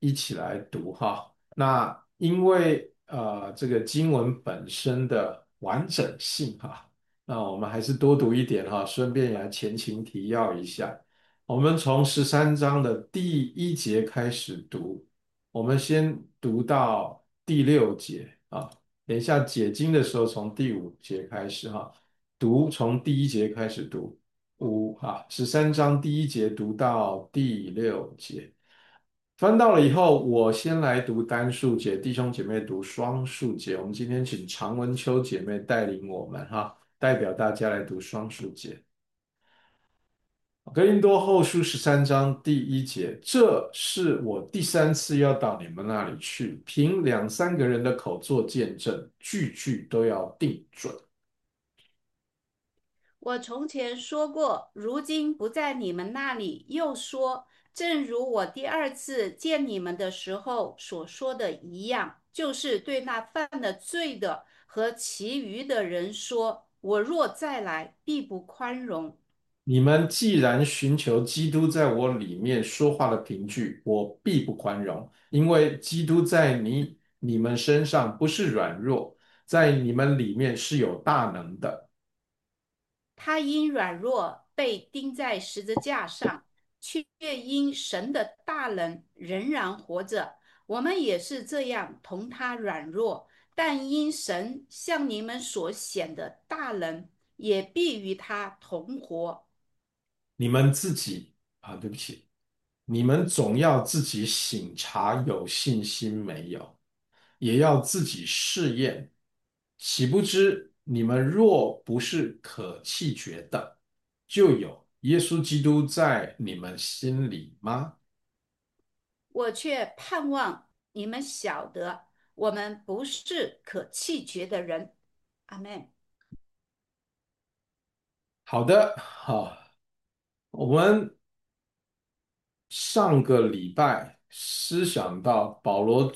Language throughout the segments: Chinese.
一起来读哈。那因为这个经文本身的完整性哈，那我们还是多读一点哈，顺便来前情提要一下。我们从13章的第1节开始读，我们先读到第6节啊。等一下解经的时候，从第5节开始哈，从第1节开始读。13章第1节读到第6节，翻到了以后，我先来读单数节，弟兄姐妹读双数节。我们今天请常文秋姐妹带领我们哈，代表大家来读双数节。格林多后书13章第1节，这是我第3次要到你们那里去，凭2、3个人的口做见证，句句都要定准。 我从前说过，如今不在你们那里，又说，正如我第二次见你们的时候所说的一样，就是对那犯了罪的和其余的人说：我若再来，必不宽容。 你们既然寻求基督在我里面说话的凭据，我必不宽容，因为基督在你们身上不是软弱，在你们里面是有大能的。 他因软弱被钉在十字架上，却因神的大能仍然活着。我们也是这样同他软弱，但因神向你们所显的大能，也必与他同活。 你们自己对不起，你们总要自己省察有信心没有，也要自己试验。岂不知你们若不是可弃绝的，就有耶稣基督在你们心里吗？ 我却盼望你们晓得，我们不是可弃绝的人。阿门。 好的，好，我们上个礼拜思想到保罗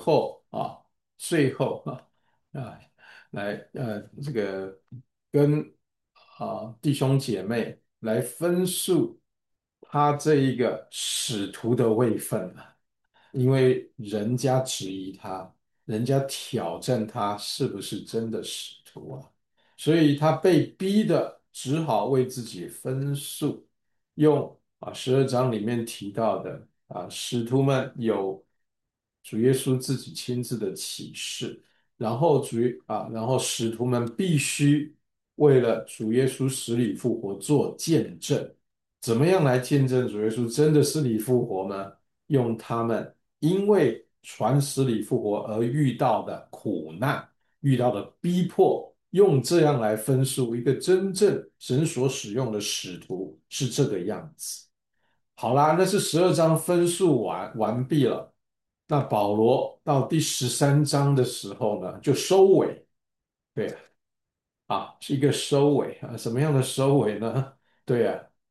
最后啊，来这个跟弟兄姐妹来分述他这一个使徒的位分啊。因为人家质疑他，人家挑战他是不是真的使徒啊，所以他被逼的只好为自己分诉，用12章里面提到的使徒们有主耶稣自己亲自的启示，然后使徒们必须为了主耶稣死里复活做见证。怎么样来见证主耶稣真的死里复活呢？用他们因为传死里复活而遇到的苦难、遇到的逼迫，用这样来分述一个真正神所使用的使徒是这个样子。好啦，那是12章分述完毕了。那保罗到第13章的时候呢，就收尾。对是一个收尾什么样的收尾呢？对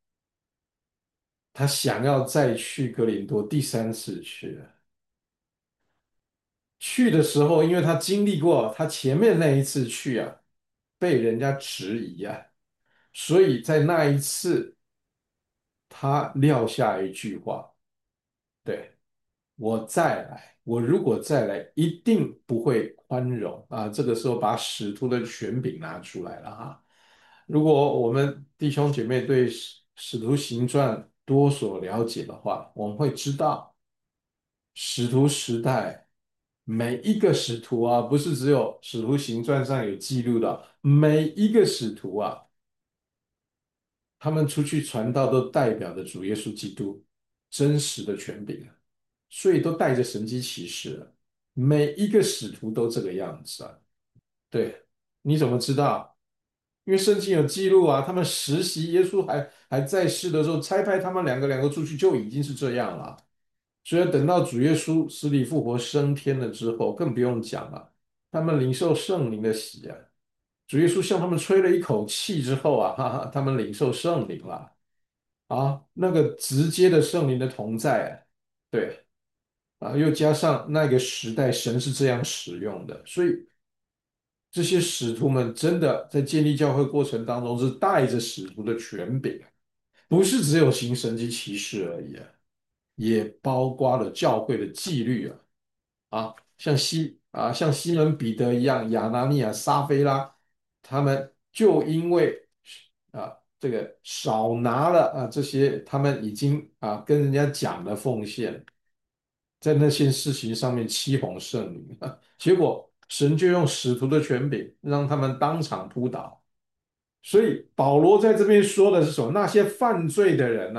他想要再去哥林多第3次去了。去的时候，因为他经历过他前面那一次去被人家质疑所以在那一次他撂下一句话：对，我再来，我如果再来，一定不会宽容这个时候把使徒的权柄拿出来了如果我们弟兄姐妹对使徒行传多所了解的话，我们会知道。使徒时代，每一个使徒不是只有使徒行传上有记录的，每一个使徒他们出去传道都代表着主耶稣基督真实的权柄所以都带着神机骑士每一个使徒都这个样子对，你怎么知道？因为圣经有记录他们实习耶稣还在世的时候，差派他们两个出去就已经是这样了。所以等到主耶稣死里复活升天了之后，更不用讲了。他们领受圣灵的喜主耶稣向他们吹了一口气之后哈哈，他们领受圣灵了那个直接的圣灵的同在对又加上那个时代神是这样使用的，所以这些使徒们真的在建立教会过程当中是带着使徒的权柄不是只有行神迹奇事而已也包括了教会的纪律像西门彼得一样，亚拿尼亚、撒非拉，他们就因为这个少拿了这些他们已经跟人家讲的奉献，在那些事情上面欺哄圣灵结果神就用使徒的权柄让他们当场扑倒。所以保罗在这边说的是什么？那些犯罪的人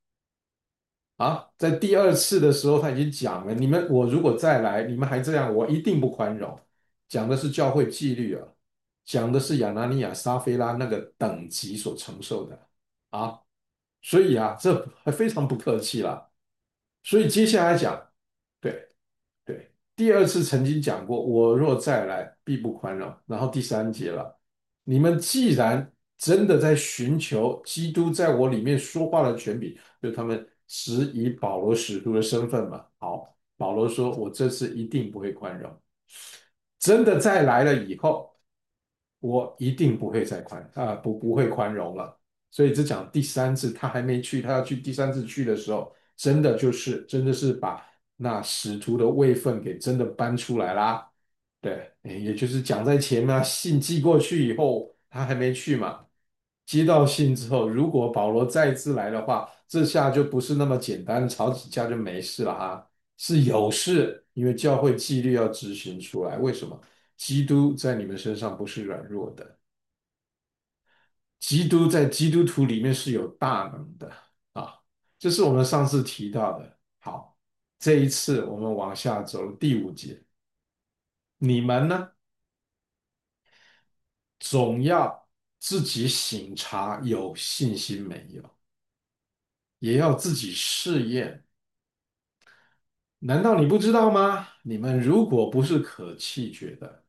在第二次的时候他已经讲了，我如果再来，你们还这样，我一定不宽容。讲的是教会纪律讲的是亚拿尼亚、撒非拉那个等级所承受的啊，所以这还非常不客气了。所以接下来讲，对。对，第二次曾经讲过，我若再来，必不宽容。然后第三节了，你们既然真的在寻求基督在我里面说话的权柄，就他们质疑保罗使徒的身份嘛。好，保罗说，我这次一定不会宽容。真的再来了以后，我一定不会再不会宽容了。所以只讲第三次，他还没去，他要去第三次去的时候，真的是把那使徒的位分给真的搬出来啦。对，也就是讲在前面信寄过去以后，他还没去嘛。接到信之后，如果保罗再次来的话，这下就不是那么简单，吵几架就没事了是有事，因为教会纪律要执行出来。为什么？基督在你们身上不是软弱的，基督在基督徒里面是有大能的啊，这是我们上次提到的。好，这一次我们往下走，第5节，你们呢，总要自己省察有信心没有，也要自己试验。难道你不知道吗？你们如果不是可弃绝的，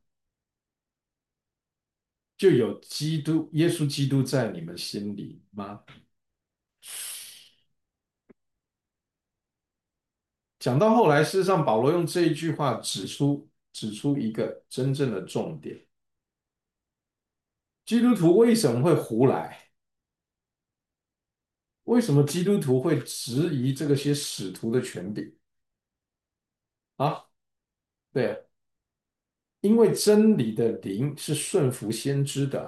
就有耶稣基督在你们心里吗？讲到后来，事实上保罗用这一句话指出一个真正的重点：基督徒为什么会胡来？为什么基督徒会质疑这个些使徒的权柄啊？对，因为真理的灵是顺服先知的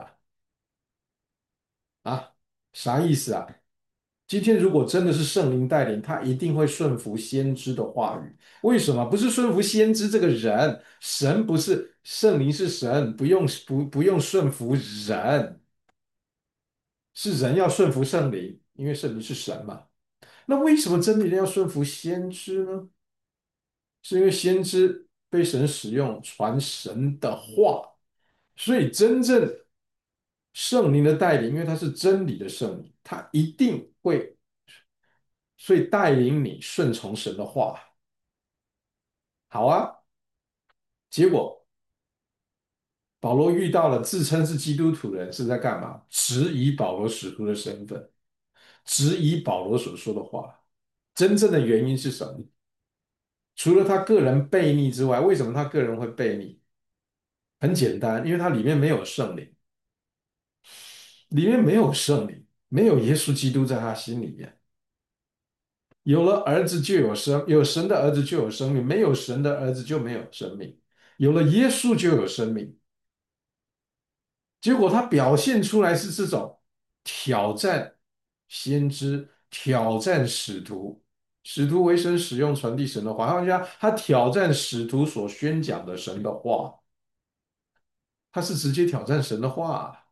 啥意思啊？今天如果真的是圣灵带领，他一定会顺服先知的话语。为什么？不是顺服先知这个人，神不是圣灵是神，不用顺服人，是人要顺服圣灵，因为圣灵是神嘛。那为什么真理要顺服先知呢？是因为先知被神使用传神的话，所以真正圣灵的带领，因为他是真理的圣灵，他一定会，所以带领你顺从神的话。好结果保罗遇到了自称是基督徒的人，是在干嘛？质疑保罗使徒的身份，质疑保罗所说的话。真正的原因是什么？除了他个人悖逆之外，为什么他个人会悖逆？很简单，因为他里面没有圣灵，里面没有圣灵，没有耶稣基督在他心里面。有了儿子就有神的儿子就有生命，没有神的儿子就没有生命。有了耶稣就有生命。结果他表现出来是这种挑战先知、挑战使徒，使徒为神使用传递神的话，他挑战使徒所宣讲的神的话，他是直接挑战神的话。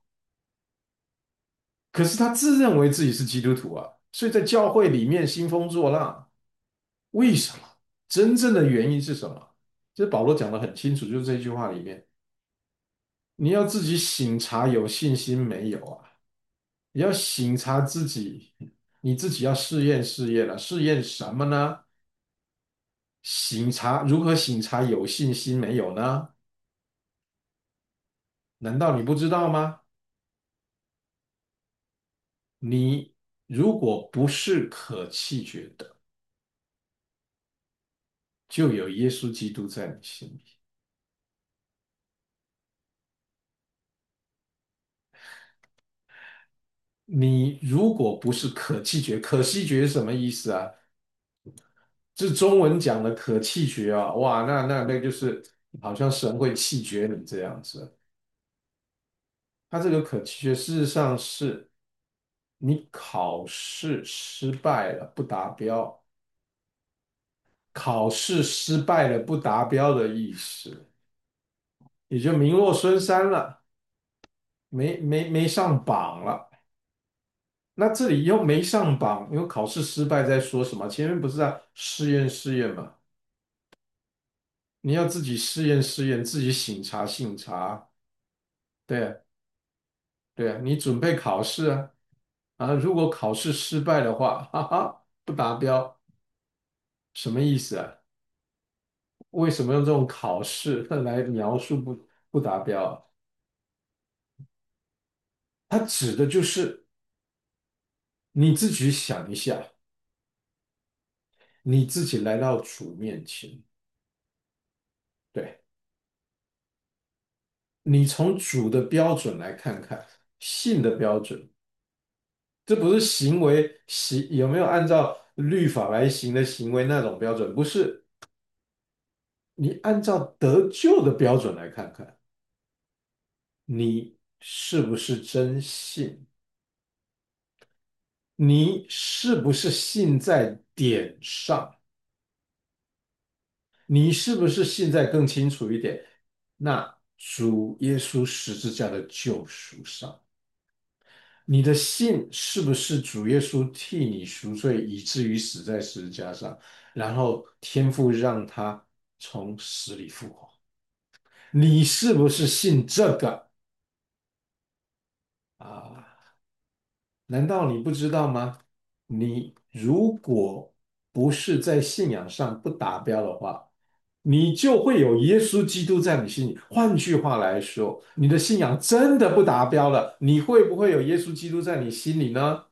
可是他自认为自己是基督徒所以在教会里面兴风作浪。为什么？真正的原因是什么？这保罗讲的很清楚，就是这句话里面，你要自己省察有信心没有你要省察自己，你自己要试验试验试验什么呢？如何省察有信心没有呢？难道你不知道吗？你如果不是可弃绝的，就有耶稣基督在你心里。你如果不是可弃绝，可弃绝是什么意思啊？ 这中文讲的可弃绝啊，哇，那就是好像神会弃绝你这样子。他这个可弃绝，事实上是你考试失败了不达标，考试失败了不达标的意思，也就名落孙山了，没上榜了。那这里又没上榜，因为考试失败在说什么？前面不是在试验吗？你要自己试验，自己醒察。对啊，对啊，你准备考试啊，如果考试失败的话，哈哈，不达标，什么意思啊？为什么用这种考试来描述不达标啊？它指的就是你自己想一下，你自己来到主面前，对，你从主的标准来看看，信的标准，这不是行有没有按照律法来行的行为那种标准，不是，你按照得救的标准来看看，你是不是真信？你是不是信在点上？你是不是现在更清楚一点？那主耶稣十字架的救赎上，你的信是不是主耶稣替你赎罪，以至于死在十字架上，然后天父让他从死里复活？你是不是信这个啊？难道你不知道吗？你如果不是在信仰上不达标的话，你就会有耶稣基督在你心里。换句话来说，你的信仰真的不达标了，你会不会有耶稣基督在你心里呢？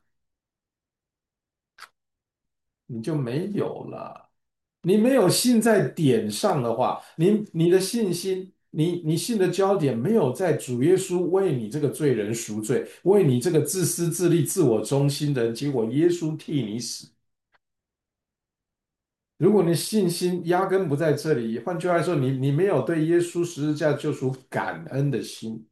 你就没有了。你没有信在点上的话，你的信心，你信的焦点没有在主耶稣为你这个罪人赎罪，为你这个自私自利、自我中心的人，结果耶稣替你死。如果你信心压根不在这里，换句话说，你没有对耶稣十字架救赎感恩的心，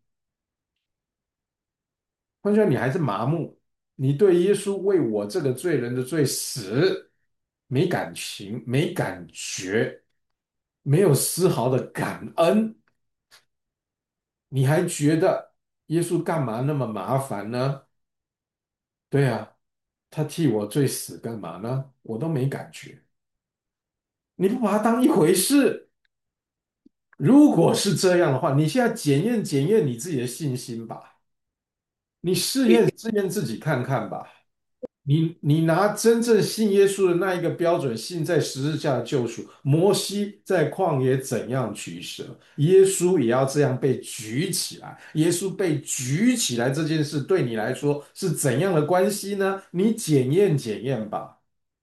换句话说，你还是麻木，你对耶稣为我这个罪人的罪死没感情、没感觉，没有丝毫的感恩，你还觉得耶稣干嘛那么麻烦呢？对啊，他替我罪死干嘛呢？我都没感觉，你不把他当一回事。如果是这样的话，你现在检验你自己的信心吧，你试验自己看看吧。你拿真正信耶稣的那一个标准，信在十字架的救赎。摩西在旷野怎样取舍，耶稣也要这样被举起来。耶稣被举起来这件事，对你来说是怎样的关系呢？你检验吧。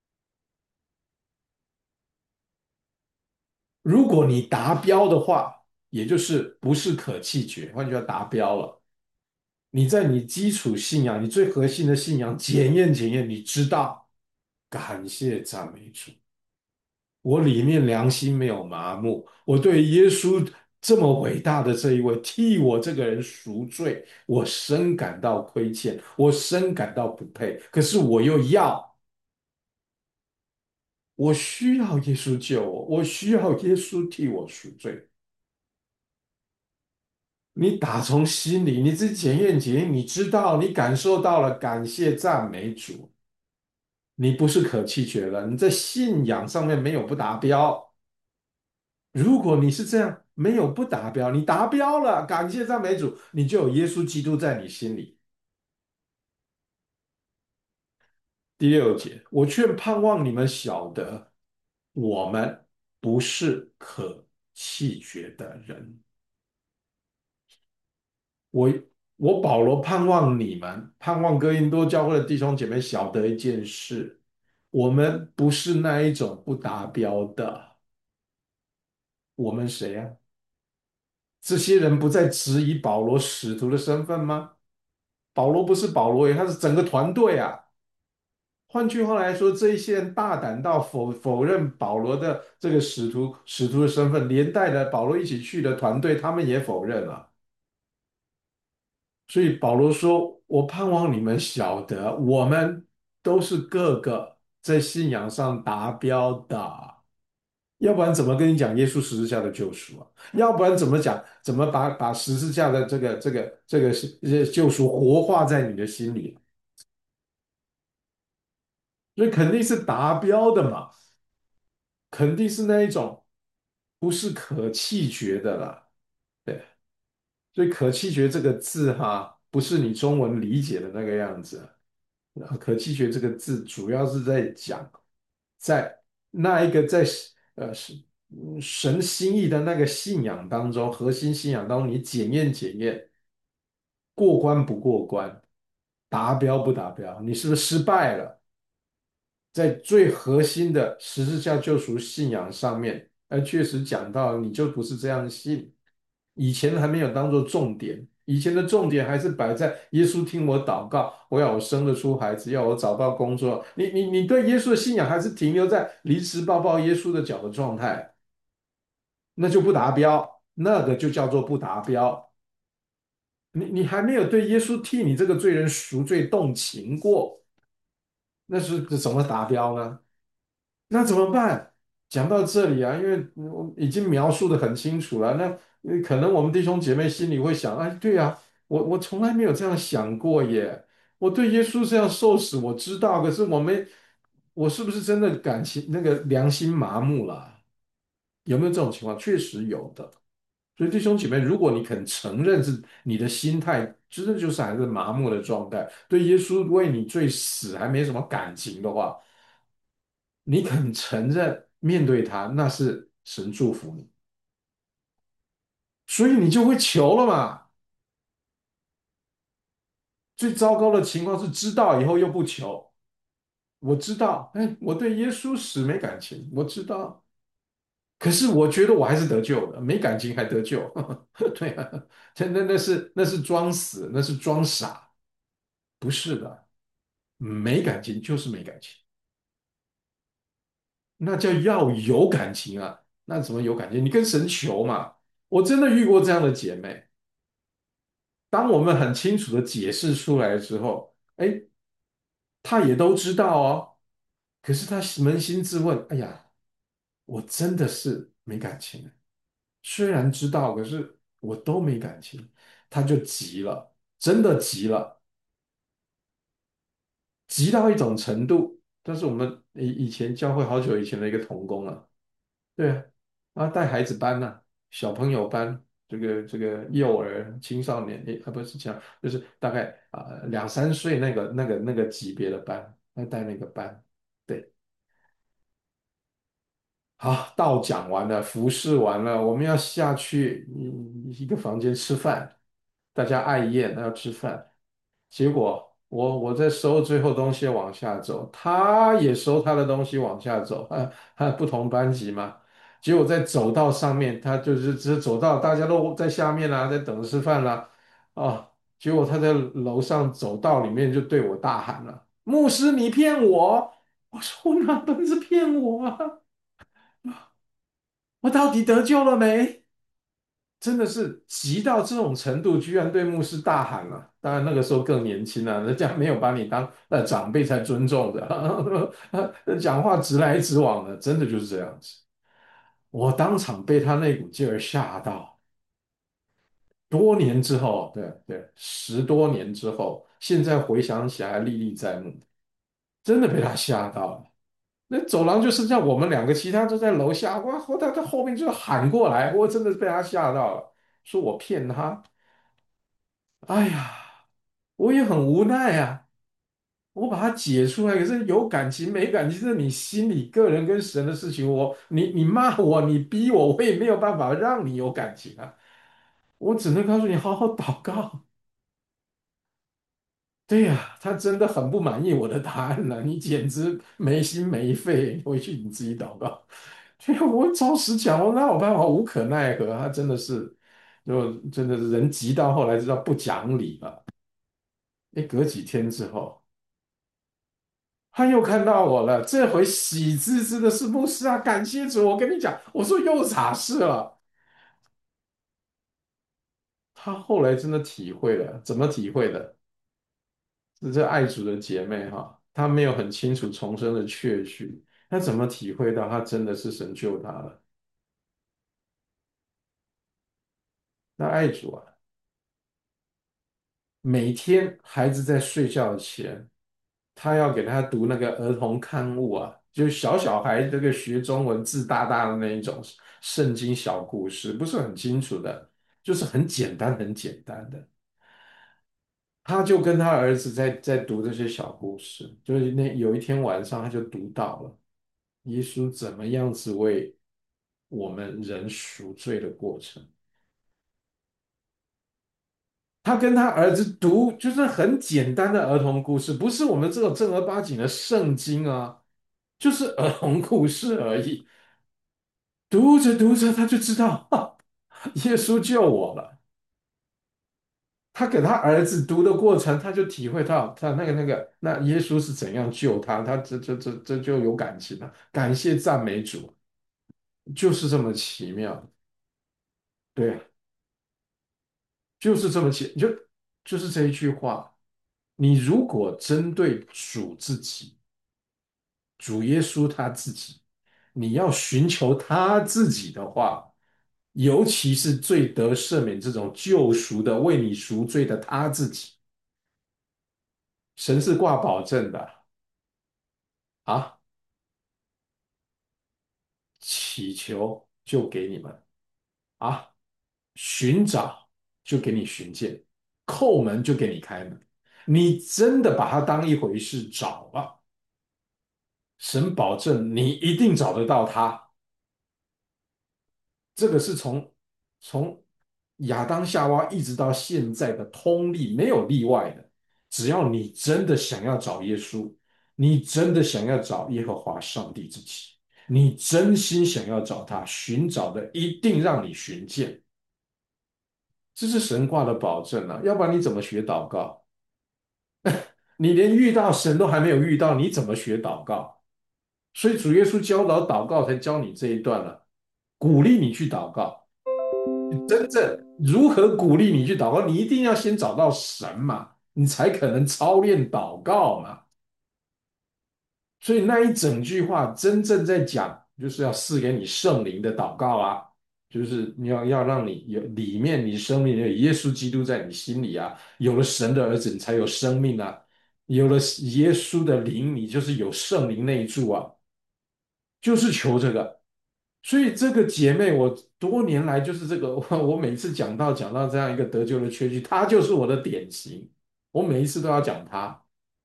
如果你达标的话，也就是不是可弃绝，换句话达标了。你在你基础信仰，你最核心的信仰检验，你知道，感谢赞美主。我里面良心没有麻木，我对耶稣这么伟大的这一位替我这个人赎罪，我深感到亏欠，我深感到不配。可是我又要，我需要耶稣救我，我需要耶稣替我赎罪。你打从心里，你自己检验，你知道，你感受到了，感谢赞美主，你不是可弃绝了，你在信仰上面没有不达标。如果你是这样，没有不达标，你达标了，感谢赞美主，你就有耶稣基督在你心里。第6节，我却盼望你们晓得，我们不是可弃绝的人。我我保罗盼望你们，盼望哥林多教会的弟兄姐妹晓得一件事：我们不是那一种不达标的。我们谁呀、这些人不再质疑保罗使徒的身份吗？保罗不是保罗耶，他是整个团队啊。 换句话来说，这一些人大胆到否认保罗的这个使徒的身份，连带的保罗一起去的团队，他们也否认了。所以保罗说：“我盼望你们晓得，我们都是各个在信仰上达标的，要不然怎么跟你讲耶稣十字架的救赎啊？要不然怎么讲？怎么把十字架的这个救赎活化在你的心里？所以肯定是达标的嘛，肯定是那一种不是可弃绝的啦。对，所以可弃绝这个字哈，不是你中文理解的那个样子。可弃绝这个字主要是在讲，在那一个在神心意的那个信仰当中，核心信仰当中，你检验过关不过关，达标不达标，你是不是失败了？在最核心的十字架救赎信仰上面，确实讲到你就不是这样信。以前还没有当做重点，以前的重点还是摆在耶稣听我祷告，我要我生得出孩子，要我找到工作。你对耶稣的信仰还是停留在临时抱抱耶稣的脚的状态，那就不达标，那个就叫做不达标。你还没有对耶稣替你这个罪人赎罪动情过，那是怎么达标呢？那怎么办？讲到这里啊，因为我已经描述的很清楚了，那可能我们弟兄姐妹心里会想，哎，对呀，我从来没有这样想过耶。我对耶稣这样受死，我知道，可是我是不是真的感情那个良心麻木了？有没有这种情况？确实有的。所以弟兄姐妹，如果你肯承认是你的心态真的就是还是麻木的状态，对耶稣为你罪死还没什么感情的话，你肯承认面对他，那是神祝福你，所以你就会求了嘛。最糟糕的情况是知道以后又不求。我知道，哎，我对耶稣死没感情，我知道，可是我觉得我还是得救的，没感情还得救。对啊，那是装死，那是装傻，不是的，没感情就是没感情，那叫要有感情啊。那怎么有感情？你跟神求嘛。我真的遇过这样的姐妹。当我们很清楚的解释出来之后，哎，他也都知道哦。可是他扪心自问，哎呀，我真的是没感情。虽然知道，可是我都没感情。他就急了，真的急了，急到一种程度。但是我们以前教会好久以前的一个童工啊，对啊，带孩子班呐、小朋友班，这个幼儿青少年，不是这样，就是大概两三岁那个级别的班，带那个班。对，好，道讲完了，服侍完了，我们要下去一个房间吃饭，大家爱宴，要吃饭。结果我在收最后东西往下走，他也收他的东西往下走，不同班级嘛。结果在走道上面，他就是只是走道，大家都在下面啦、在等着吃饭啦、啊。结果他在楼上走道里面就对我大喊了：“牧师，你骗我！”我说：“我哪本是骗我啊？我到底得救了没？”真的是急到这种程度，居然对牧师大喊了。当然那个时候更年轻啊，人家没有把你当长辈才尊重的，讲话直来直往的，真的就是这样子。我当场被他那股劲儿吓到。多年之后，对对，10多年之后，现在回想起来还历历在目，真的被他吓到了。那走廊就剩下我们两个，其他都在楼下。哇，他后面就喊过来，我真的是被他吓到了，说我骗他。哎呀，我也很无奈啊。我把它解出来，可是有感情没感情，这是你心里个人跟神的事情。你骂我，你逼我，我也没有办法让你有感情啊。我只能告诉你，好好祷告。对呀，他真的很不满意我的答案了，你简直没心没肺，回去你自己祷告。对呀，我照实讲，我哪有办法，无可奈何。他真的是，真的是人急到后来知道不讲理了。哎，隔几天之后。 他又看到我了，这回喜滋滋的是牧师啊，感谢主！我跟你讲，我说又咋事了？他后来真的体会了，怎么体会的？这爱主的姐妹哈，她没有很清楚重生的确据，她怎么体会到她真的是神救她了？那爱主啊，每天孩子在睡觉前，他要给他读那个儿童刊物啊，就小孩这个学中文字大大的那一种圣经小故事，不是很清楚的，就是很简单很简单的。他就跟他儿子在读这些小故事，就是有一天晚上他就读到了耶稣怎么样子为我们人赎罪的过程。他跟他儿子读就是很简单的儿童故事，不是我们这种正儿八经的圣经啊，就是儿童故事而已。读着读着，他就知道，哈，耶稣救我了。他给他儿子读的过程，他就体会到他那耶稣是怎样救他，他这就有感情了，感谢赞美主，就是这么奇妙。对，就是这么奇，就是这一句话。你如果针对主自己，主耶稣他自己，你要寻求他自己的话，尤其是最得赦免这种救赎的、为你赎罪的他自己，神是挂保证的啊！祈求就给你们啊，寻找就给你寻见，叩门就给你开门。你真的把它当一回事找了，神保证你一定找得到他。这个是从亚当夏娃一直到现在的通例，没有例外的。只要你真的想要找耶稣，你真的想要找耶和华上帝自己，你真心想要找他，寻找的一定让你寻见。这是神挂的保证啊，要不然你怎么学祷告？你连遇到神都还没有遇到，你怎么学祷告？所以主耶稣教导祷告，才教你这一段了，鼓励你去祷告。真正如何鼓励你去祷告，你一定要先找到神嘛，你才可能操练祷告嘛。所以那一整句话真正在讲，就是要赐给你圣灵的祷告啊，就是你要让你有里面你生命有耶稣基督在你心里啊，有了神的儿子，你才有生命啊，有了耶稣的灵，你就是有圣灵内住啊，就是求这个。所以这个姐妹，我多年来就是这个，我每次讲到这样一个得救的缺句，她就是我的典型，我每一次都要讲她。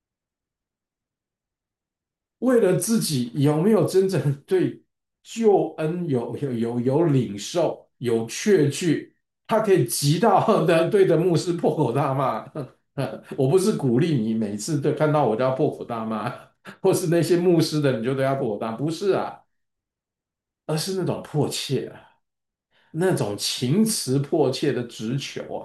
为了自己有没有真正对救恩有领受，有确据，他可以急到的对着牧师破口大骂。我不是鼓励你每次都看到我都要破口大骂，或是那些牧师的你就都要破口大骂，不是啊，而是那种迫切啊，那种情辞迫切的直求啊。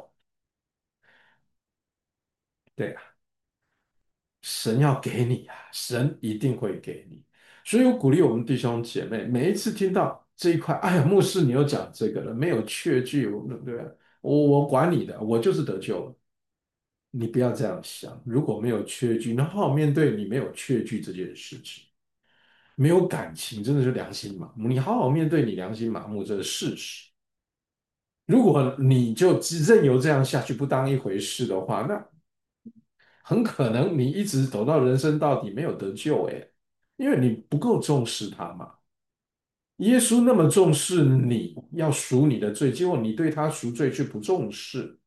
对啊，神要给你啊，神一定会给你。所以我鼓励我们弟兄姐妹，每一次听到这一块，哎呀，牧师你又讲这个了，没有确据，对吧？我管你的，我就是得救了。你不要这样想，如果没有确据，那好好面对你没有确据这件事情，没有感情，真的是良心麻木。你好好面对你良心麻木这个事实。如果你就任由这样下去，不当一回事的话，那很可能你一直走到人生到底没有得救，诶，因为你不够重视他嘛。耶稣那么重视你要赎你的罪，结果你对他赎罪却不重视，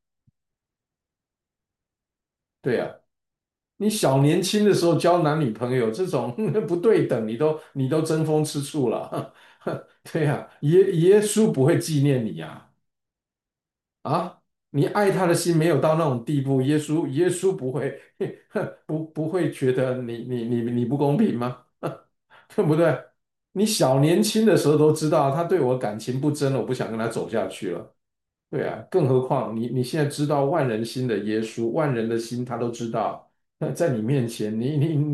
对呀、你小年轻的时候交男女朋友这种不对等，你都争风吃醋了，对呀、耶稣不会纪念你呀、啊，你爱他的心没有到那种地步，耶稣不会不会觉得你不公平吗？对不对？你小年轻的时候都知道他对我感情不真了，我不想跟他走下去了。对啊，更何况你现在知道万人心的耶稣，万人的心他都知道。那在你面前，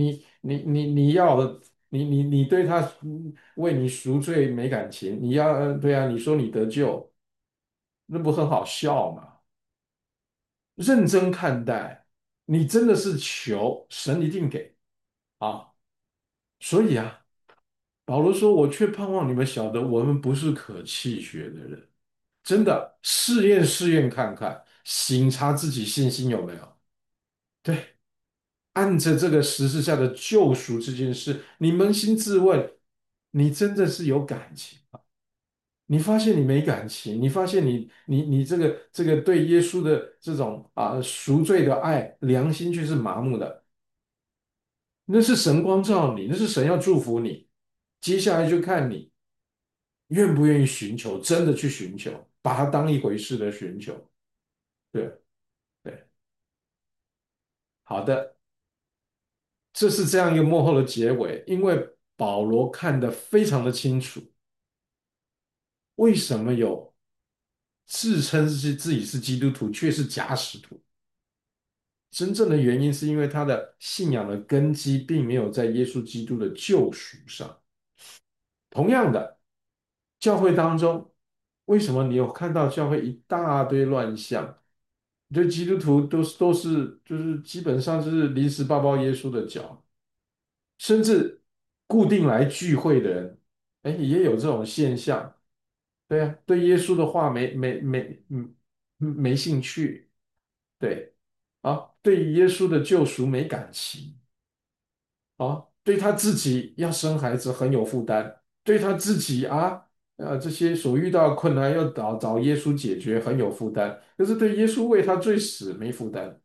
你要的，你对他为你赎罪没感情，你要对啊，你说你得救，那不很好笑吗？认真看待，你真的是求神一定给啊。所以啊，保罗说：“我却盼望你们晓得，我们不是可弃绝的人。真的，试验试验看看，省察自己信心有没有。对，按着这个十字架的救赎这件事，你扪心自问，你真的是有感情吗？你发现你没感情，你发现你这个对耶稣的这种赎罪的爱，良心却是麻木的。那是神光照你，那是神要祝福你。接下来就看你愿不愿意寻求，真的去寻求，把它当一回事的寻求。对对，好的，这是这样一个幕后的结尾，因为保罗看得非常的清楚，为什么有自称是自己是基督徒，却是假使徒？真正的原因是因为他的信仰的根基并没有在耶稣基督的救赎上。同样的，教会当中，为什么你有看到教会一大堆乱象？就基督徒都是就是基本上就是临时抱抱耶稣的脚，甚至固定来聚会的人，哎，也有这种现象。对啊，对耶稣的话没兴趣，对啊，对耶稣的救赎没感情啊，对他自己要生孩子很有负担，对他自己这些所遇到的困难要找耶稣解决很有负担，可是对耶稣为他罪死没负担。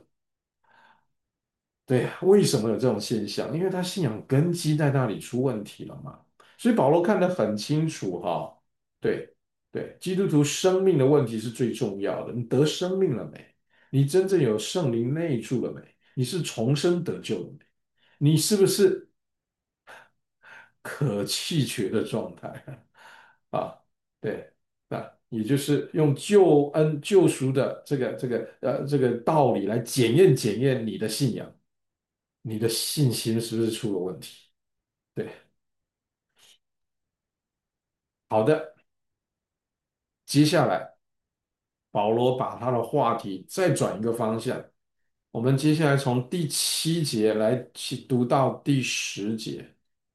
对呀，为什么有这种现象？因为他信仰根基在那里出问题了嘛。所以保罗看得很清楚哈，对对，基督徒生命的问题是最重要的。你得生命了没？你真正有圣灵内住了没？你是重生得救了没？你是不是可弃绝的状态啊？对，那也就是用救恩救赎的这个道理来检验检验你的信仰。你的信心是不是出了问题？对，好的，接下来保罗把他的话题再转一个方向，我们接下来从第7节来去读到第10节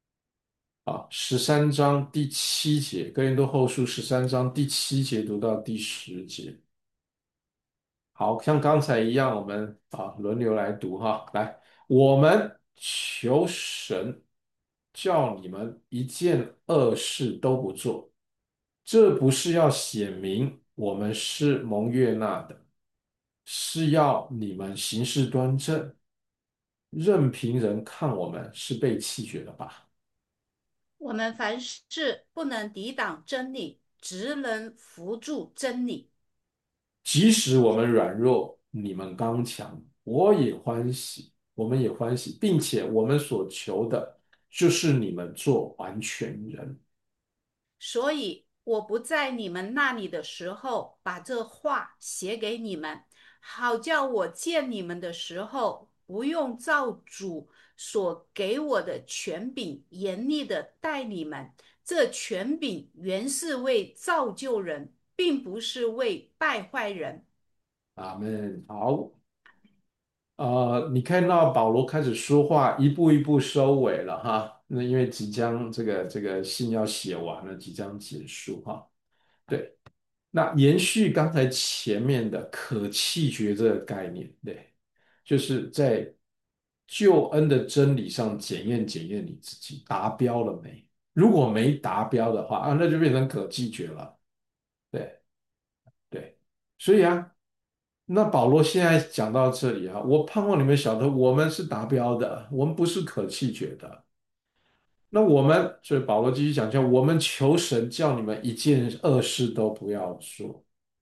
13章第7节，哥林多后书13章第7节读到第10节。好像刚才一样，我们轮流来读哈。来，我们求神叫你们一件恶事都不做，这不是要显明我们是蒙悦纳的，是要你们行事端正，任凭人看我们是被弃绝的吧。 我们凡事不能抵挡真理，只能扶助真理。 即使我们软弱，你们刚强，我们也欢喜，并且我们所求的就是你们做完全人。 所以我不在你们那里的时候，把这话写给你们，好叫我见你们的时候，不用照主所给我的权柄严厉的待你们。这权柄原是为造就人，并不是为败坏人。 阿门。好，你看到保罗开始说话，一步一步收尾了哈。那因为即将这个信要写完了，即将结束哈。对，那延续刚才前面的可弃绝这个概念，对，就是在救恩的真理上检验检验你自己达标了没？如果没达标的话那就变成可弃绝了。对对，所以那保罗现在讲到这里我盼望你们晓得，我们是达标的，我们不是可弃绝的。那我们，所以保罗继续讲，叫我们求神叫你们一件恶事都不要做。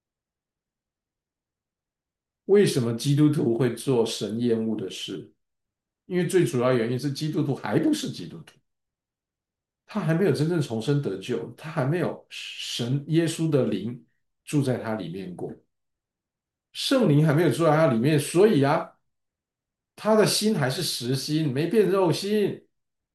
为什么基督徒会做神厌恶的事？因为最主要原因是基督徒还不是基督徒，他还没有真正重生得救，他还没有神耶稣的灵住在他里面过，圣灵还没有住在他里面，所以他的心还是实心，没变肉心。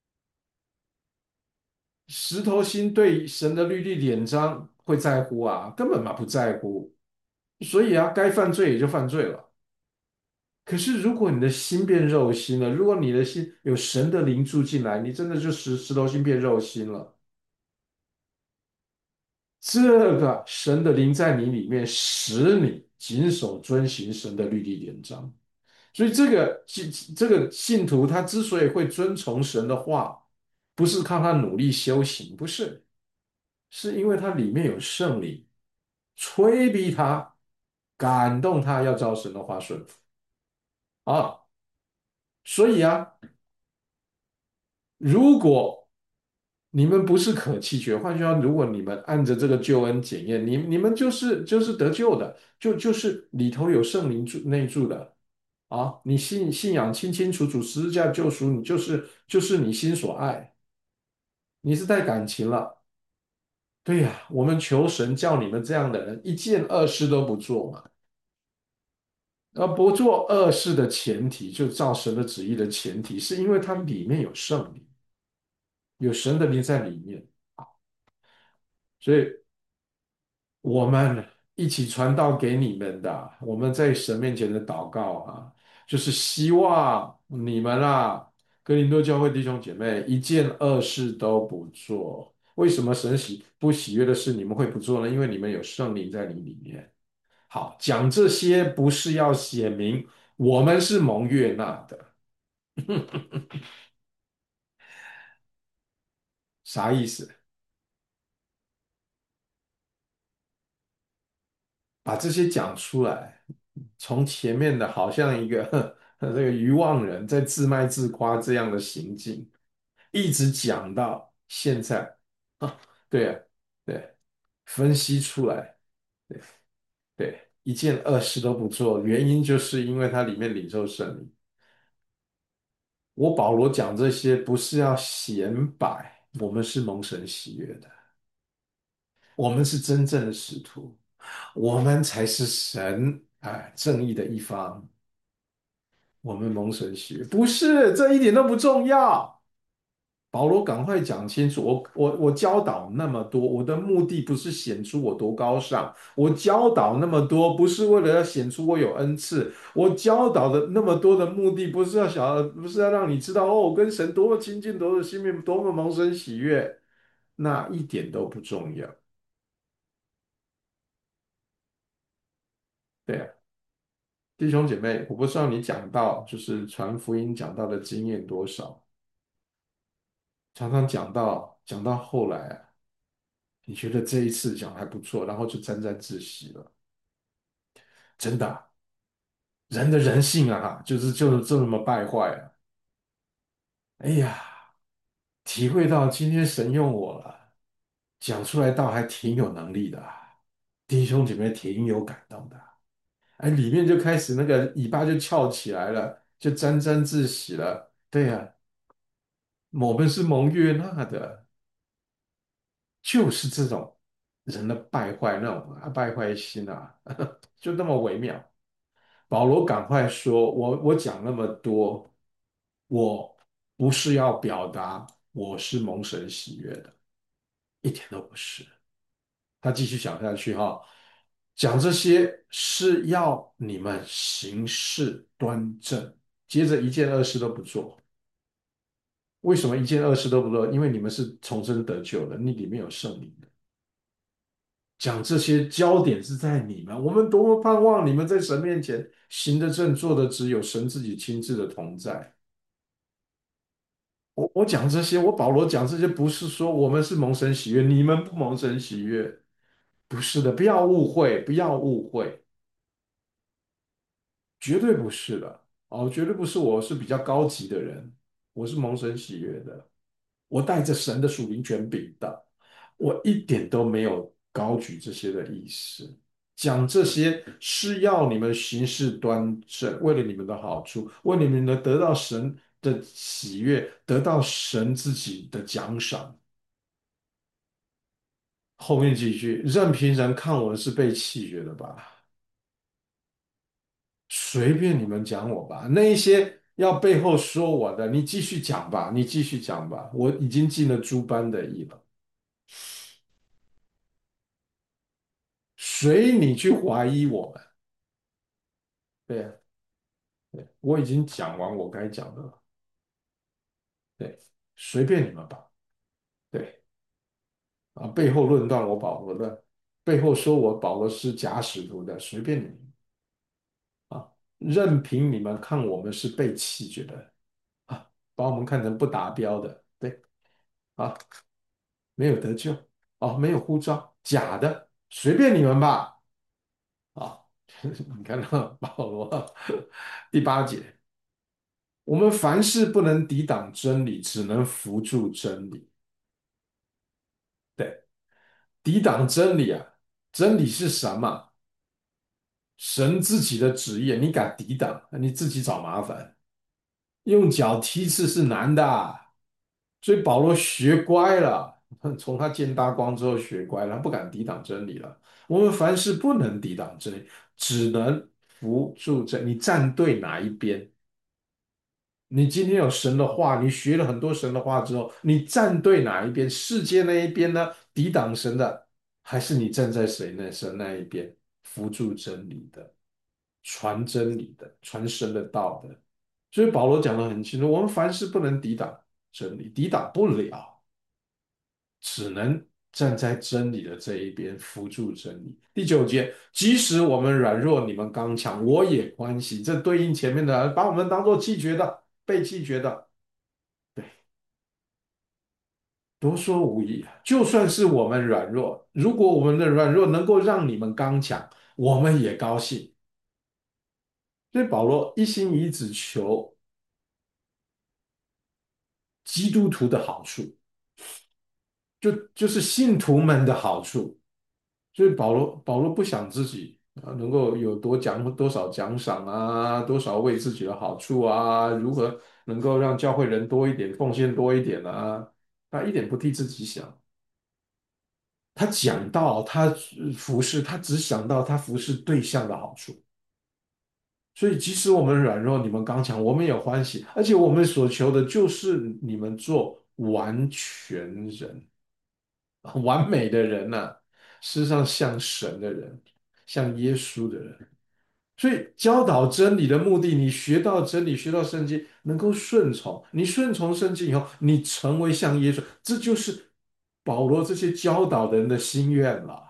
石头心对神的律例典章会在乎啊？根本嘛不在乎。所以啊，该犯罪也就犯罪了。可是如果你的心变肉心了，如果你的心有神的灵住进来，你真的就石头心变肉心了。这个神的灵在你里面，使你谨守遵行神的律例典章。所以这个信徒他之所以会遵从神的话，不是靠他努力修行，不是，是因为他里面有圣灵催逼他、感动他要照神的话顺服啊。所以啊，如果你们不是可弃绝，换句话说，如果你们按着这个救恩检验，你们就是得救的，就是里头有圣灵内住的啊。你信仰清清楚楚，十字架救赎你，就是你心所爱，你是带感情了。对呀，我们求神叫你们这样的人一件恶事都不做嘛。而不做恶事的前提，就照神的旨意的前提，是因为它里面有圣灵，有神的灵在里面。所以我们一起传道给你们的，我们在神面前的祷告啊，就是希望你们啊，哥林多教会弟兄姐妹，一件恶事都不做。为什么神不喜悦的事你们会不做呢？因为你们有圣灵在你里面。好，讲这些不是要写明我们是蒙悦纳的。啥意思？把这些讲出来，从前面的好像一个这个愚妄人在自卖自夸这样的行径，一直讲到现在啊，对啊，对，分析出来，对对，一件恶事都不做，原因就是因为它里面领受圣灵。我保罗讲这些不是要显摆我们是蒙神喜悦的，我们是真正的使徒，我们才是神正义的一方。我们蒙神喜悦，不是，这一点都不重要。保罗，赶快讲清楚！我教导那么多，我的目的不是显出我多高尚，我教导那么多不是为了要显出我有恩赐，我教导的那么多的目的不是要让你知道哦，我跟神多么亲近，多么心命，多么蒙神喜悦，那一点都不重要。对啊，弟兄姐妹，我不知道你讲到就是传福音讲到的经验多少，常常讲到后来啊。你觉得这一次讲还不错，然后就沾沾自喜了。真的啊人的人性啊，就是这么败坏啊！哎呀，体会到今天神用我了，讲出来倒还挺有能力的啊，弟兄姐妹挺有感动的啊。哎，里面就开始那个尾巴就翘起来了，就沾沾自喜了。对呀，我们是蒙悦纳的，就是这种人的败坏那种败坏心啊，就那么微妙。保罗赶快说：“我讲那么多，我不是要表达我是蒙神喜悦的，一点都不是。”他继续讲下去哈，讲这些是要你们行事端正，接着一件恶事都不做。为什么一件恶事都不做？因为你们是重生得救的，你里面有圣灵的。讲这些焦点是在你们，我们多么盼望你们在神面前行得正、坐得直，有神自己亲自的同在。我讲这些，我保罗讲这些，不是说我们是蒙神喜悦，你们不蒙神喜悦，不是的，不要误会，不要误会，绝对不是的，哦，绝对不是，我是比较高级的人，我是蒙神喜悦的，我带着神的属灵权柄的，我一点都没有高举这些的意思。讲这些是要你们行事端正，为了你们的好处，为你们能得到神的喜悦，得到神自己的奖赏。后面几句，任凭人看我是被弃绝的吧，随便你们讲我吧。那一些要背后说我的，你继续讲吧，你继续讲吧，我已经尽了诸般的义了，随你去怀疑我们。对呀，对，我已经讲完我该讲的了，对，随便你们吧。对啊，背后论断我保罗的，背后说我保罗是假使徒的，随便你们啊，任凭你们看我们是被弃绝的啊，把我们看成不达标的，对啊，没有得救啊，没有呼召，假的，随便你们吧啊。你看到保罗第8节，我们凡事不能抵挡真理，只能扶助真理。对，抵挡真理啊，真理是什么？神自己的旨意，你敢抵挡，你自己找麻烦。用脚踢刺是难的啊，所以保罗学乖了，从他见大光之后学乖了，他不敢抵挡真理了。我们凡事不能抵挡真理，只能扶助真。你站对哪一边？你今天有神的话，你学了很多神的话之后，你站对哪一边？世界那一边呢？抵挡神的，还是你站在神那一边，扶助真理的，传真理的，传神的道的？所以保罗讲得很清楚，我们凡事不能抵挡真理，抵挡不了，只能站在真理的这一边，扶助真理。第9节，即使我们软弱，你们刚强，我也欢喜。这对应前面的，把我们当做弃绝的、被弃绝的。对，多说无益啊。就算是我们软弱，如果我们的软弱能够让你们刚强，我们也高兴。所以保罗一心一意只求基督徒的好处，就是信徒们的好处。所以保罗不想自己能够有多少奖赏啊，多少为自己的好处啊，如何能够让教会人多一点，奉献多一点啊，他一点不替自己想。他讲到他服侍，他只想到他服侍对象的好处。所以，即使我们软弱，你们刚强，我们也欢喜。而且，我们所求的就是你们做完全人，完美的人呐、世上像神的人，像耶稣的人。所以，教导真理的目的，你学到真理，学到圣经，能够顺从。你顺从圣经以后，你成为像耶稣，这就是保罗这些教导的人的心愿了。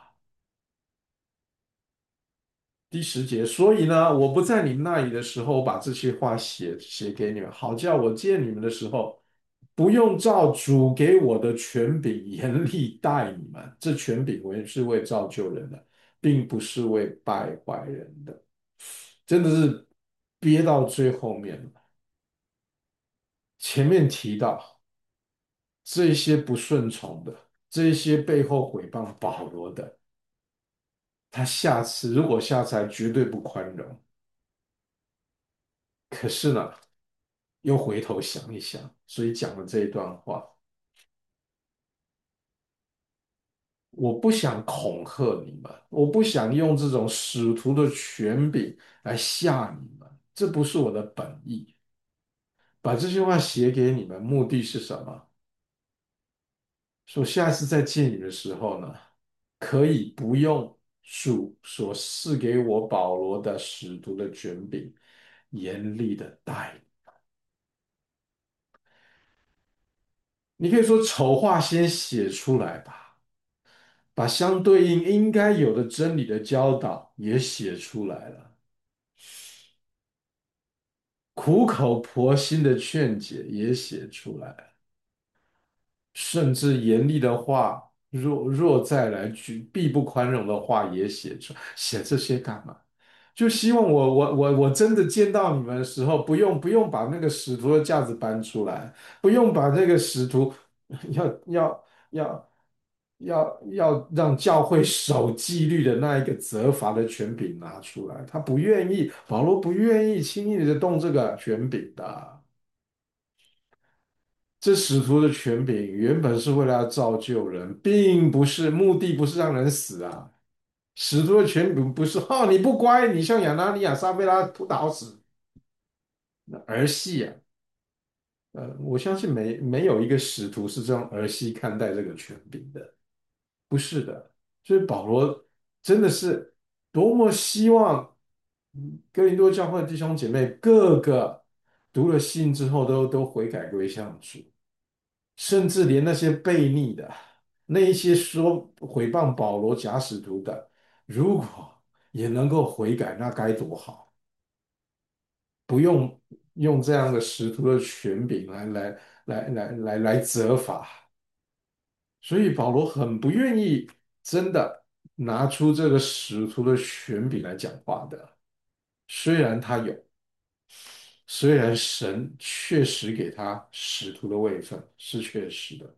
第10节，所以呢，我不在你们那里的时候，我把这些话写给你们，好叫我见你们的时候，不用照主给我的权柄严厉待你们。这权柄是为造就人的，并不是为败坏人的。真的是憋到最后面了。前面提到这些不顺从的，这些背后毁谤保罗的，他如果下次还绝对不宽容。可是呢？又回头想一想，所以讲了这一段话。我不想恐吓你们，我不想用这种使徒的权柄来吓你们，这不是我的本意。把这句话写给你们，目的是什么？说下次再见你的时候呢，可以不用主所赐给我保罗的使徒的权柄，严厉的待你。你可以说丑话先写出来吧。把相对应该有的真理的教导也写出来了，苦口婆心的劝解也写出来了，甚至严厉的话，若再来句必不宽容的话也写出来，写这些干嘛？就希望我真的见到你们的时候，不用把那个使徒的架子搬出来，不用把那个使徒要要让教会守纪律的那一个责罚的权柄拿出来，他不愿意，保罗不愿意轻易的动这个权柄的。这使徒的权柄原本是为了要造就人，并不是目的，不是让人死啊。使徒的权柄不是，哦，你不乖，你像亚拿尼亚、撒非拉不打死。 儿戏啊，我相信没有一个使徒是这样儿戏看待这个权柄的，不是的。所以保罗真的是多么希望哥林多教会的弟兄姐妹个个读了信之后都悔改归向主，甚至连那些悖逆的那一些说毁谤保罗假使徒的，如果也能够悔改，那该多好！不用用这样的使徒的权柄来责罚。所以保罗很不愿意真的拿出这个使徒的权柄来讲话的。虽然他有，虽然神确实给他使徒的位分，是确实的。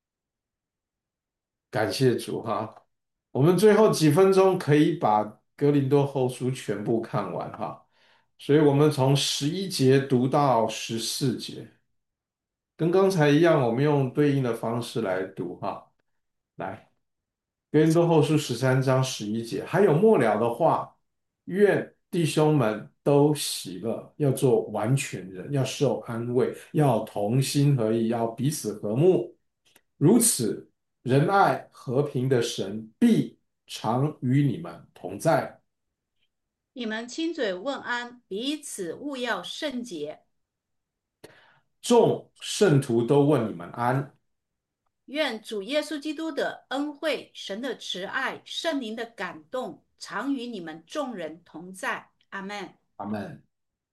感谢主哈！我们最后几分钟可以把哥林多后书全部看完哈，所以我们从11节读到14节，跟刚才一样，我们用对应的方式来读哈。来，哥林多后书13章11节，还有末了的话，愿弟兄们都喜乐，要做完全人，要受安慰，要同心合意，要彼此和睦。如此，仁爱和平的神必常与你们同在。 你们亲嘴问安，彼此务要圣洁。 众圣徒都问你们安。 愿主耶稣基督的恩惠、神的慈爱、圣灵的感动，常与你们众人同在。阿门。 阿门。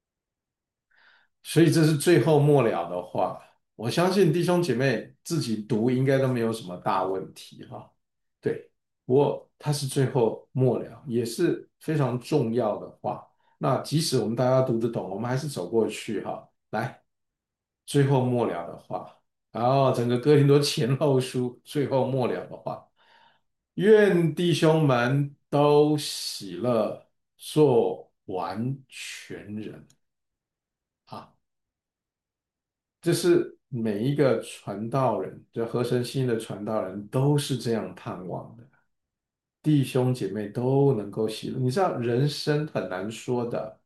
所以这是最后末了的话，我相信弟兄姐妹自己读应该都没有什么大问题哈。对，不过它是最后末了，也是非常重要的话。那即使我们大家读得懂，我们还是走过去哈。来，最后末了的话，然后整个哥林多前后书最后末了的话，愿弟兄们都喜乐，做完全人啊。这是每一个传道人，这合神心意的传道人都是这样盼望的，弟兄姐妹都能够喜乐。你知道人生很难说的，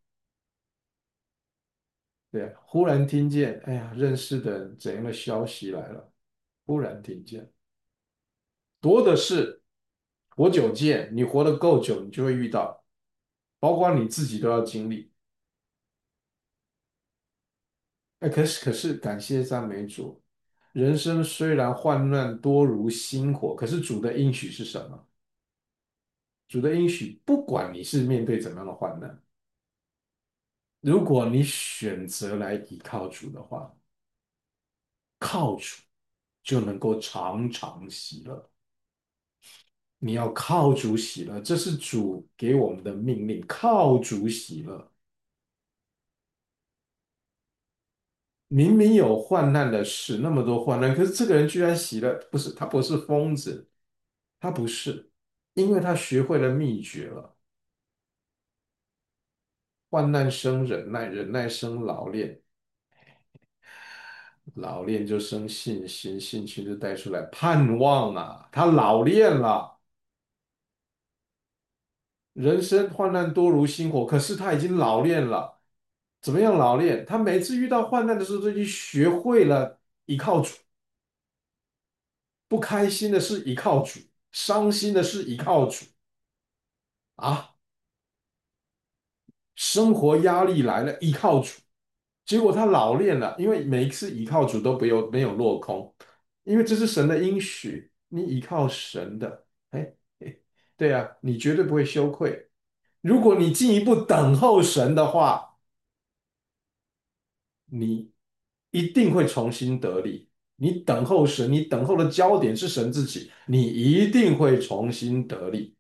对，忽然听见，哎呀，认识的人怎样的消息来了，忽然听见，多的是活久见，你活得够久，你就会遇到，包括你自己都要经历。哎，可是，感谢赞美主，人生虽然患难多如星火，可是主的应许是什么？主的应许，不管你是面对怎么样的患难，如果你选择来依靠主的话，靠主就能够常常喜乐。你要靠主喜乐，这是主给我们的命令，靠主喜乐。明明有患难的事，那么多患难，可是这个人居然喜乐，不是，他不是疯子，他不是，因为他学会了秘诀了。患难生忍耐，忍耐生老练，老练就生信心，信心就带出来盼望啊。他老练了，人生患难多如星火，可是他已经老练了。怎么样老练？他每次遇到患难的时候，都已经学会了依靠主。不开心的是依靠主，伤心的是依靠主啊。生活压力来了，依靠主。结果他老练了，因为每一次依靠主都没有落空，因为这是神的应许，你依靠神的，哎，哎对啊，你绝对不会羞愧。如果你进一步等候神的话，你一定会重新得力。你等候神，你等候的焦点是神自己，你一定会重新得力，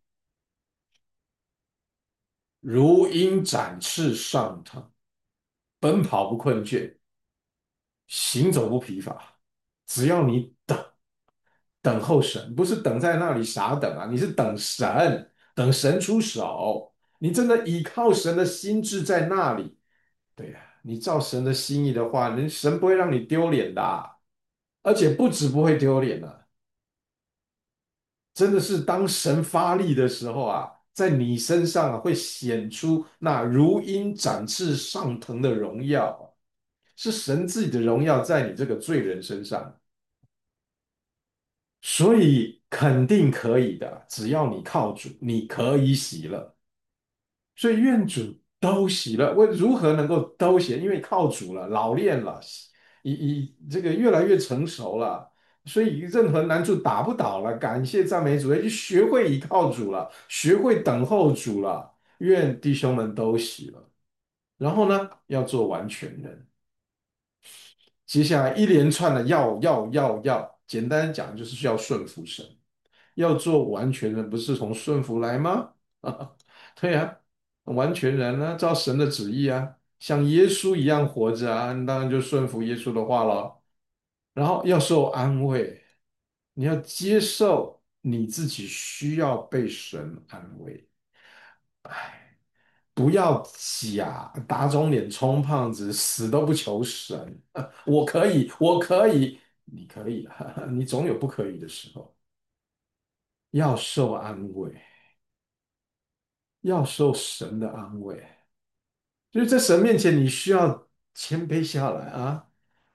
如鹰展翅上腾，奔跑不困倦，行走不疲乏。只要你等候神，不是等在那里傻等啊，你是等神，等神出手。你真的倚靠神的心智在那里。对呀，你照神的心意的话，神不会让你丢脸的啊，而且不止不会丢脸了，真的是当神发力的时候啊，在你身上啊会显出那如鹰展翅上腾的荣耀。 是神自己的荣耀在你这个罪人身上，所以肯定可以的，只要你靠主，你可以喜乐。所以愿主都喜乐。我如何能够都喜？因为靠主了，老练了，这个越来越成熟了，所以任何难处打不倒了。感谢赞美主，就学会依靠主了，学会等候主了。愿弟兄们都喜乐。然后呢，要做完全人。接下来一连串的要，简单讲就是需要顺服神。要做完全人，不是从顺服来吗？啊，对呀，完全人呢，照神的旨意啊，像耶稣一样活着啊，你当然就顺服耶稣的话了。然后要受安慰，你要接受你自己需要被神安慰。哎，不要打肿脸充胖子，死都不求神。我可以，我可以，你可以啊，你总有不可以的时候。要受安慰，要受神的安慰。就是在神面前，你需要谦卑下来啊！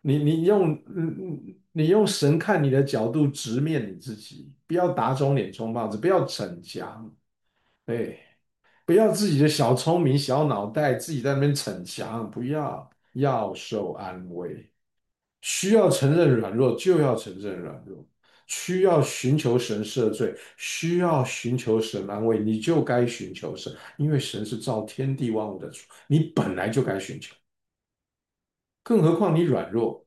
你用神看你的角度直面你自己，不要打肿脸充胖子，不要逞强，对，不要自己的小聪明、小脑袋自己在那边逞强，不要，要受安慰。需要承认软弱就要承认软弱，需要寻求神赦罪，需要寻求神安慰，你就该寻求神，因为神是造天地万物的主，你本来就该寻求，更何况你软弱，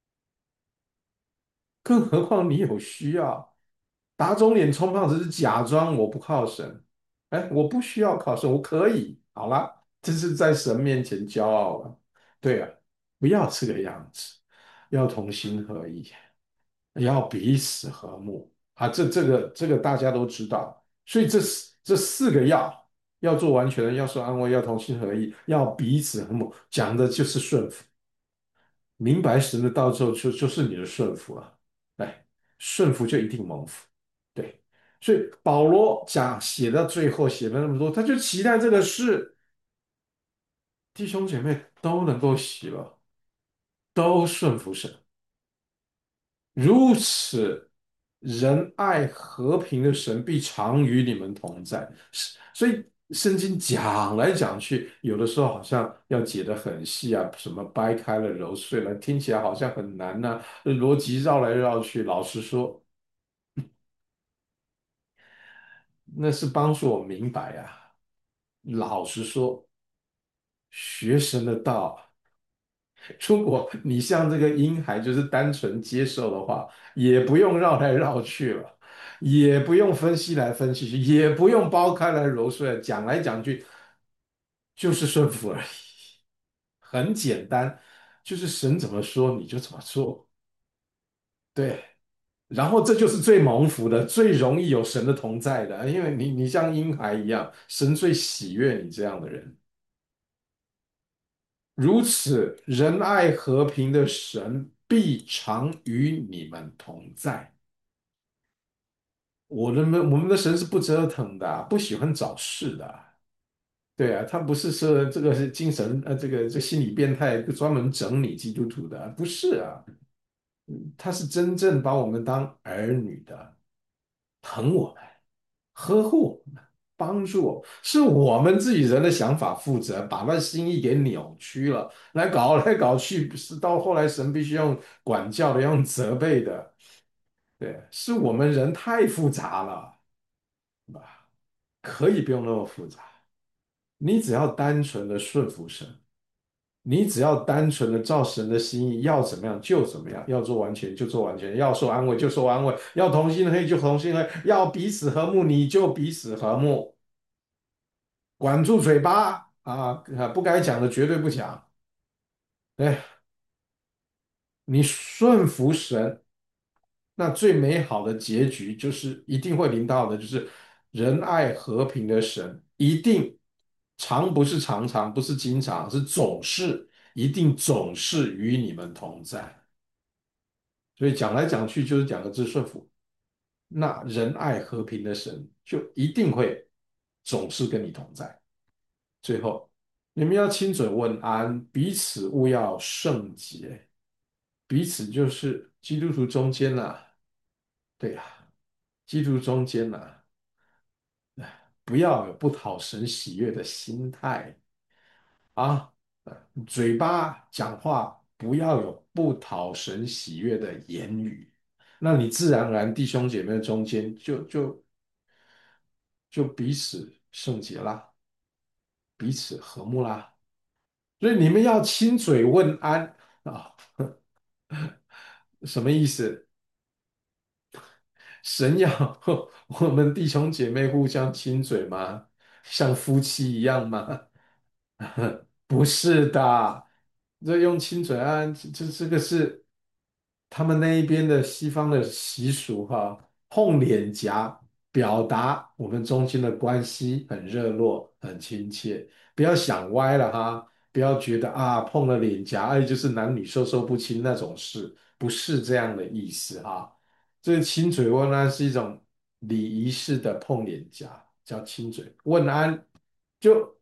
更何况你有需要，打肿脸充胖子是假装我不靠神，哎，我不需要靠神，我可以，好了，这是在神面前骄傲了，对啊，不要这个样子，要同心合意。要彼此和睦啊，这个大家都知道，所以这四个要做完全人，要说安慰，要同心合意，要彼此和睦，讲的就是顺服。明白神的道之后，就是你的顺服了。哎，顺服就一定蒙福。对，所以保罗写到最后写了那么多，他就期待这个事，弟兄姐妹都能够喜乐，都顺服神。如此仁爱和平的神必常与你们同在。所以圣经讲来讲去，有的时候好像要解得很细啊，什么掰开了揉碎了，听起来好像很难呐、逻辑绕来绕去。老实说，那是帮助我明白啊。老实说，学神的道。如果你像这个婴孩，就是单纯接受的话，也不用绕来绕去了，也不用分析来分析去，也不用剥开来揉碎，讲来讲去就是顺服而已，很简单，就是神怎么说你就怎么做，对。然后这就是最蒙福的，最容易有神的同在的，因为你像婴孩一样，神最喜悦你这样的人。如此仁爱和平的神必常与你们同在。我们的神是不折腾的啊不喜欢找事的啊对啊，他不是说这个是精神这心理变态专门整你基督徒的啊不是啊，他是真正把我们当儿女的，疼我们，呵护我们，帮助我们，是我们自己人的想法负责，把那心意给扭曲了，来搞来搞去，不是到后来神必须用管教的，用责备的，对，是我们人太复杂了，对吧？可以不用那么复杂，你只要单纯的顺服神，你只要单纯的照神的心意，要怎么样就怎么样，要做完全就做完全，要受安慰就受安慰，要同心合意就同心合意，要彼此和睦你就彼此和睦。管住嘴巴不该讲的绝对不讲。哎，你顺服神，那最美好的结局就是一定会临到的，就是仁爱和平的神一定常不是常常，不是经常，是总是一定总是与你们同在。所以讲来讲去就是讲个字顺服，那仁爱和平的神就一定会总是跟你同在。最后。 你们要亲嘴问安，彼此勿要圣洁。彼此就是基督徒中间啦、对呀、基督徒中间啦、不要有不讨神喜悦的心态啊，嘴巴讲话不要有不讨神喜悦的言语，那你自然而然弟兄姐妹中间就彼此圣洁啦，彼此和睦啦。所以你们要亲嘴问安啊，什么意思？神要我们弟兄姐妹互相亲嘴吗？像夫妻一样吗？不是的，这用亲嘴啊，这个是他们那一边的西方的习俗哈，碰脸颊，表达我们中间的关系很热络、很亲切。不要想歪了哈，不要觉得啊碰了脸颊，哎就是男女授受不亲那种事，不是这样的意思哈。这个亲嘴问安是一种礼仪式的碰脸颊，叫亲嘴问安。就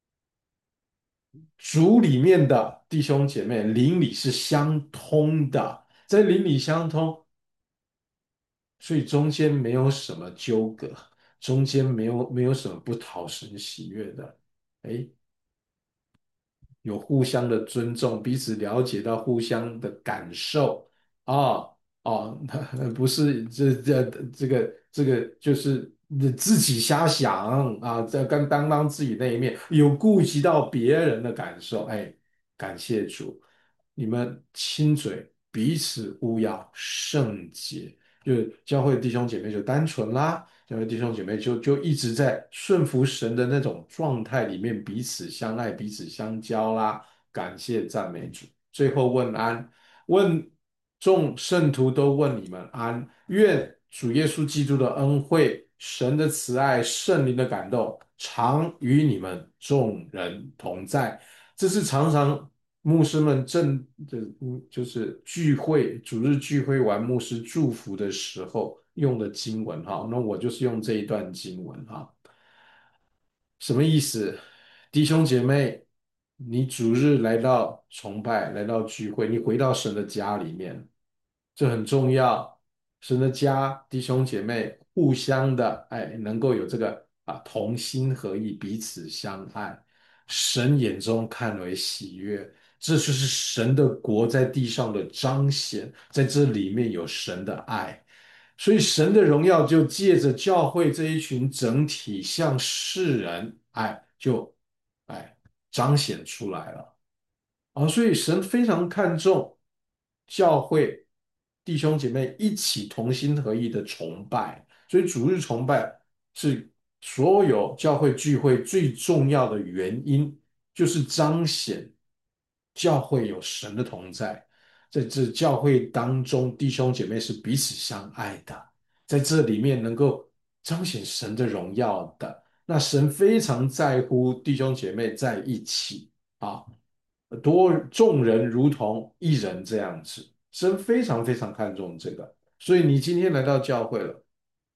主里面的弟兄姐妹，邻里是相通的，在邻里相通，所以中间没有什么纠葛，中间没有什么不讨神喜悦的。哎，有互相的尊重，彼此了解到互相的感受啊不是这个就是自己瞎想啊，这刚当自己那一面，有顾及到别人的感受，哎，感谢主，你们亲嘴彼此勿要圣洁，就是教会弟兄姐妹就单纯啦。教会弟兄姐妹就一直在顺服神的那种状态里面，彼此相爱，彼此相交啦，感谢赞美主。最后问安，问众圣徒都问你们安，愿主耶稣基督的恩惠、神的慈爱、圣灵的感动，常与你们众人同在。这是常常牧师们就是聚会主日聚会完牧师祝福的时候用的经文哈。那我就是用这一段经文哈。什么意思？弟兄姐妹，你主日来到崇拜，来到聚会，你回到神的家里面，这很重要。神的家，弟兄姐妹互相的，哎，能够有这个同心合意，彼此相爱，神眼中看为喜悦，这就是神的国在地上的彰显，在这里面有神的爱。所以神的荣耀就借着教会这一群整体向世人，哎彰显出来了所以神非常看重教会弟兄姐妹一起同心合意的崇拜，所以主日崇拜是所有教会聚会最重要的原因，就是彰显教会有神的同在。在这教会当中，弟兄姐妹是彼此相爱的，在这里面能够彰显神的荣耀的。那神非常在乎弟兄姐妹在一起啊，众人如同一人这样子，神非常非常看重这个。所以你今天来到教会了，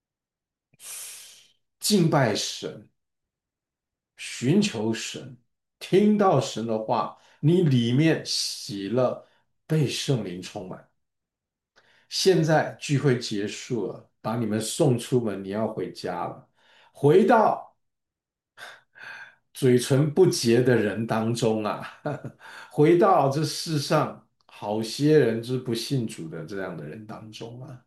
敬拜神，寻求神，听到神的话，你里面喜乐，被圣灵充满。现在聚会结束了，把你们送出门，你要回家了。回到嘴唇不洁的人当中啊，回到这世上好些人之不信主的这样的人当中啊，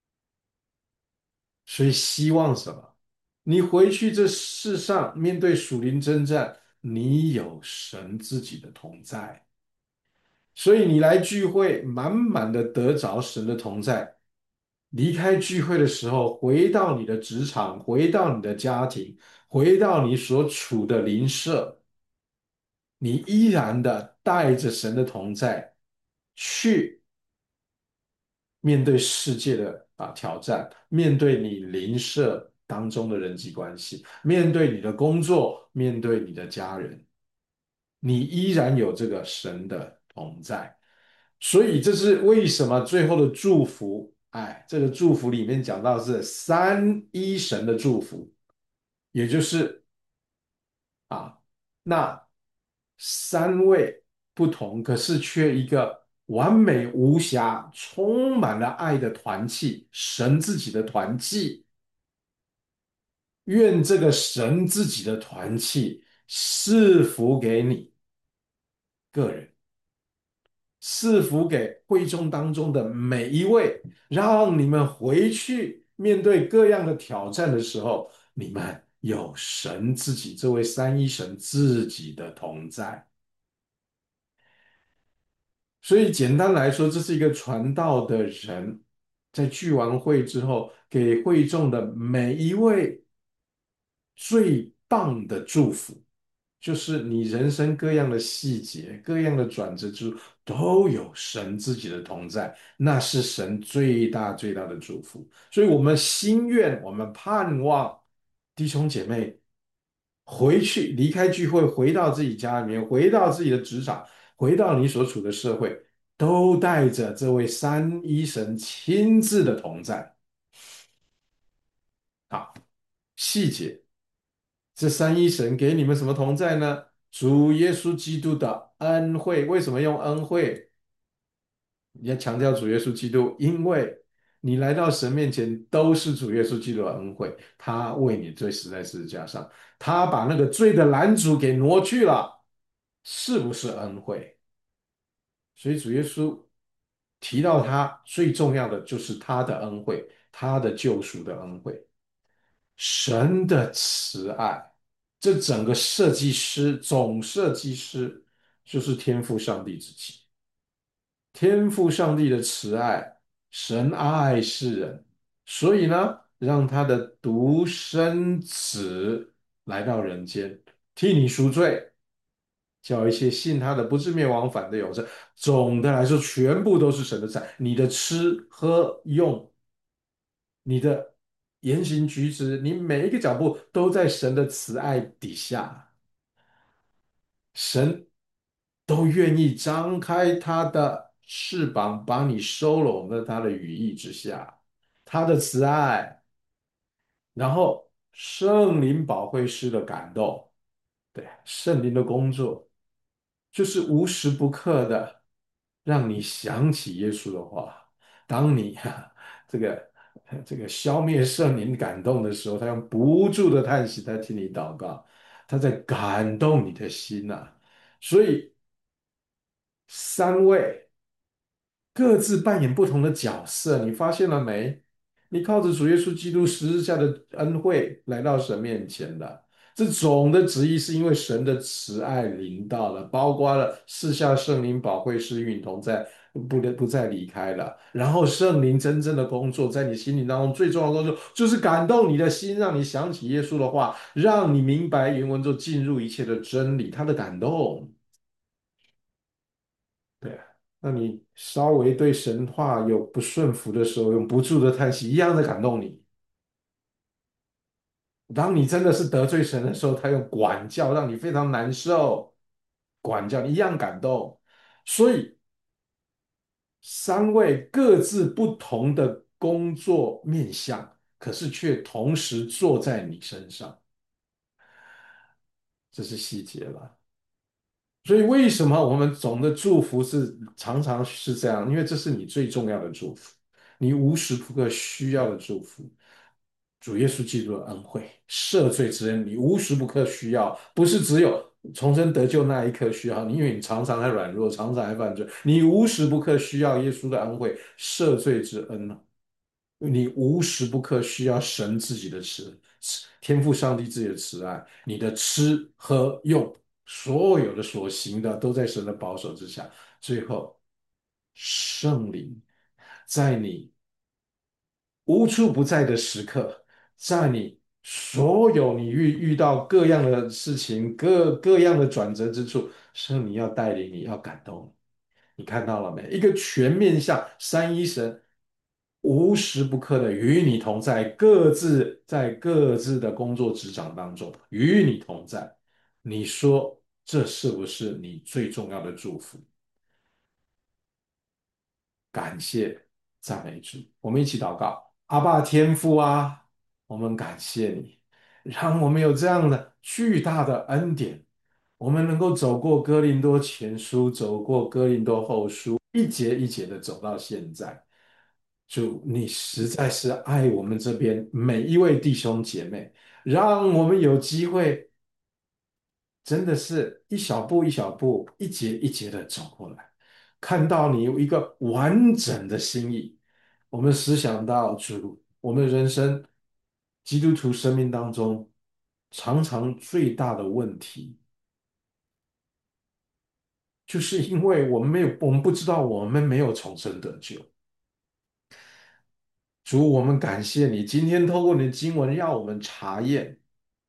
所以希望什么？你回去这世上面对属灵征战，你有神自己的同在，所以你来聚会，满满的得着神的同在。离开聚会的时候，回到你的职场，回到你的家庭，回到你所处的邻舍，你依然的带着神的同在去面对世界的挑战，面对你邻舍当中的人际关系，面对你的工作，面对你的家人，你依然有这个神的同在。所以这是为什么最后的祝福，哎，这个祝福里面讲到是三一神的祝福，也就是啊，那三位不同，可是却一个完美无瑕、充满了爱的团契，神自己的团契。愿这个神自己的团契赐福给你个人，赐福给会众当中的每一位，让你们回去面对各样的挑战的时候，你们有神自己这位三一神自己的同在。所以简单来说，这是一个传道的人在聚完会之后，给会众的每一位最棒的祝福，就是你人生各样的细节、各样的转折之处，都有神自己的同在，那是神最大最大的祝福。所以，我们心愿，我们盼望弟兄姐妹回去离开聚会，回到自己家里面，回到自己的职场，回到你所处的社会，都带着这位三一神亲自的同在。好，细节。这三一神给你们什么同在呢？主耶稣基督的恩惠。为什么用恩惠？你要强调主耶稣基督，因为你来到神面前都是主耶稣基督的恩惠，他为你罪死在十字架上，他把那个罪的拦阻给挪去了，是不是恩惠？所以主耶稣提到他最重要的就是他的恩惠，他的救赎的恩惠。神的慈爱，这整个设计师总设计师就是天父上帝自己。天父上帝的慈爱，神爱世人，所以呢，让他的独生子来到人间，替你赎罪，叫一些信他的不至灭亡，反得永生。总的来说，全部都是神的菜，你的吃喝用，你的言行举止，你每一个脚步都在神的慈爱底下，神都愿意张开他的翅膀，把你收拢在他的羽翼之下，他的慈爱，然后圣灵保惠师的感动，对，圣灵的工作，就是无时不刻的让你想起耶稣的话。当你这个消灭圣灵感动的时候，他用不住的叹息，他替你祷告，他在感动你的心呐、所以三位各自扮演不同的角色，你发现了没？你靠着主耶稣基督十字架的恩惠来到神面前的。这总的旨意是因为神的慈爱临到了，包括了赐下圣灵保惠师与你同在，不再离开了。然后圣灵真正的工作，在你心灵当中最重要的工作，就是感动你的心，让你想起耶稣的话，让你明白原文中进入一切的真理，他的感动。对啊，那你稍微对神话有不顺服的时候，用不住的叹息，一样的感动你。当你真的是得罪神的时候，他用管教让你非常难受，管教你一样感动。所以三位各自不同的工作面向，可是却同时坐在你身上，这是细节了。所以为什么我们总的祝福是常常是这样？因为这是你最重要的祝福，你无时不刻需要的祝福。主耶稣基督的恩惠、赦罪之恩，你无时不刻需要，不是只有重生得救那一刻需要你，因为你常常还软弱，常常还犯罪，你无时不刻需要耶稣的恩惠、赦罪之恩呢。你无时不刻需要神自己的天父上帝自己的慈爱，你的吃喝用，所有的所行的都在神的保守之下。最后，圣灵在你无处不在的时刻，在你所有你遇到各样的事情、各样的转折之处，圣灵要带领你，要感动你。你看到了没？一个全面向三一神，无时不刻的与你同在，各自在各自的工作职场当中与你同在。你说这是不是你最重要的祝福？感谢赞美主，我们一起祷告，阿爸天父啊，我们感谢你，让我们有这样的巨大的恩典， 我们能够走过哥林多前书，走过哥林多后书，一节一节的走到现在。主，你实在是爱我们这边每一位弟兄姐妹，让我们有机会，真的是一小步一小步，一节一节的走过来，看到你有一个完整的心意。我们思想到主，我们人生基督徒生命当中，常常最大的问题。就是因为我们没有，我们不知道我们没有重生得救。主，我们感谢你，今天透过你的经文，让我们查验，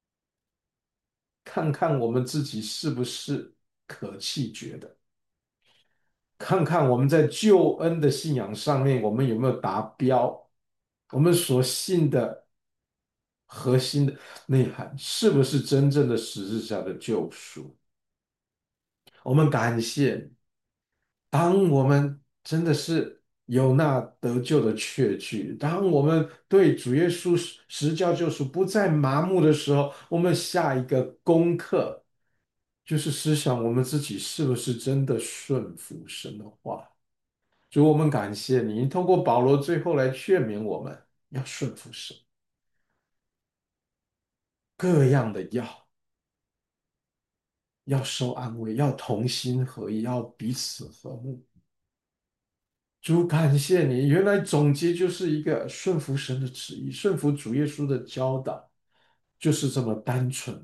看看我们自己是不是可弃绝的，看看我们在救恩的信仰上面，我们有没有达标，我们所信的核心的内涵，是不是真正的实质上的救赎？我们感谢你。当我们真的是有那得救的确据，当我们对主耶稣十教救赎不再麻木的时候，我们下一个功课就是思想我们自己是不是真的顺服神的话。主，我们感谢你，通过保罗最后来劝勉我们要顺服神，各样的要受安慰，要同心合意，要彼此和睦。主，感谢你，原来总结就是一个顺服神的旨意，顺服主耶稣的教导，就是这么单纯。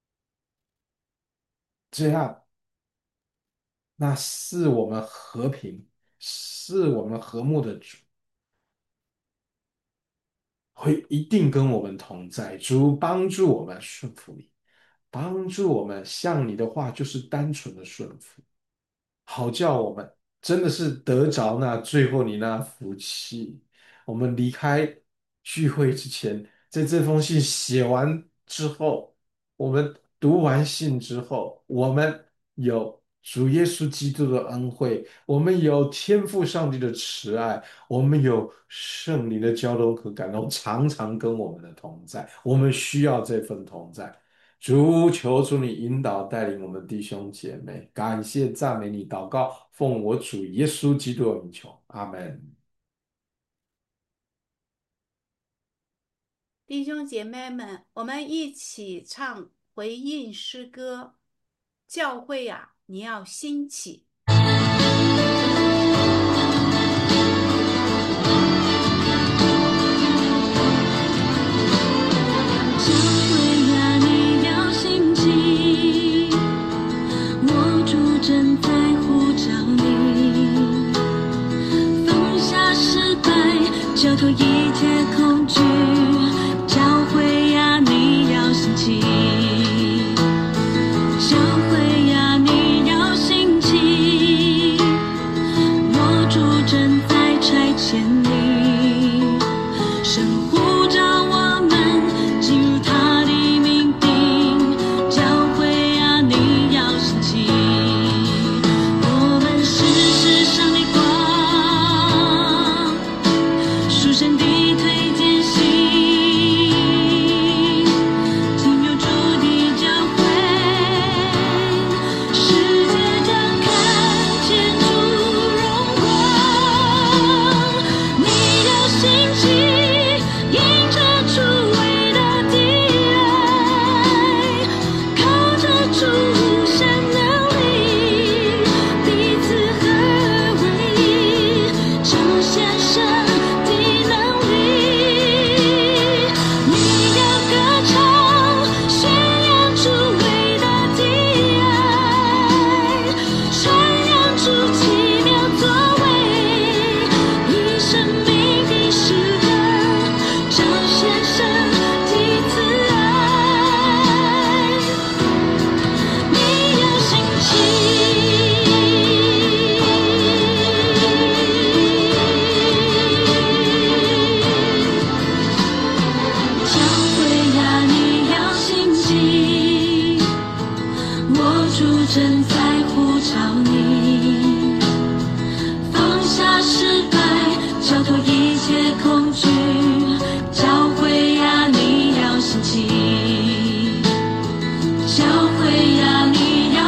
这样，那赐我们和平、赐我们和睦的主，会一定跟我们同在。主帮助我们顺服你，帮助我们像你的话，就是单纯的顺服。好叫我们真的是得着那最后你那福气。我们离开聚会之前，在这封信写完之后，我们读完信之后，我们有主耶稣基督的恩惠，我们有天父上帝的慈爱，我们有圣灵的交通和感动，常常跟我们的同在。我们需要这份同在。主，求主你引导带领我们弟兄姐妹，感谢赞美你，祷告，奉我主耶稣基督的名求，阿门。 弟兄姐妹们，我们一起唱回应诗歌。教会啊，你要兴起。 教会呀，你要兴起，我主正在呼召你，放下失败，交托一切恐惧。教会呀，你要兴起，教会呀，你要兴起，我主正在差遣你，神呼召我们进入他的命定。教会啊，你要兴起，我们是世上的光，属神的推荐信，进入主的教会，世界将看见主荣光。你要兴起，迎着主伟大的爱，靠着主无限能力，彼此合为一，彰显神的能力。你要歌唱，宣扬主伟大的爱，传扬主奇妙作为，以生命的诗歌彰显神的慈爱。你要兴起，教会呀，你要兴起，我主正在呼召你，放下失败，交托一切恐惧。教会呀，你要兴起，教会呀，你要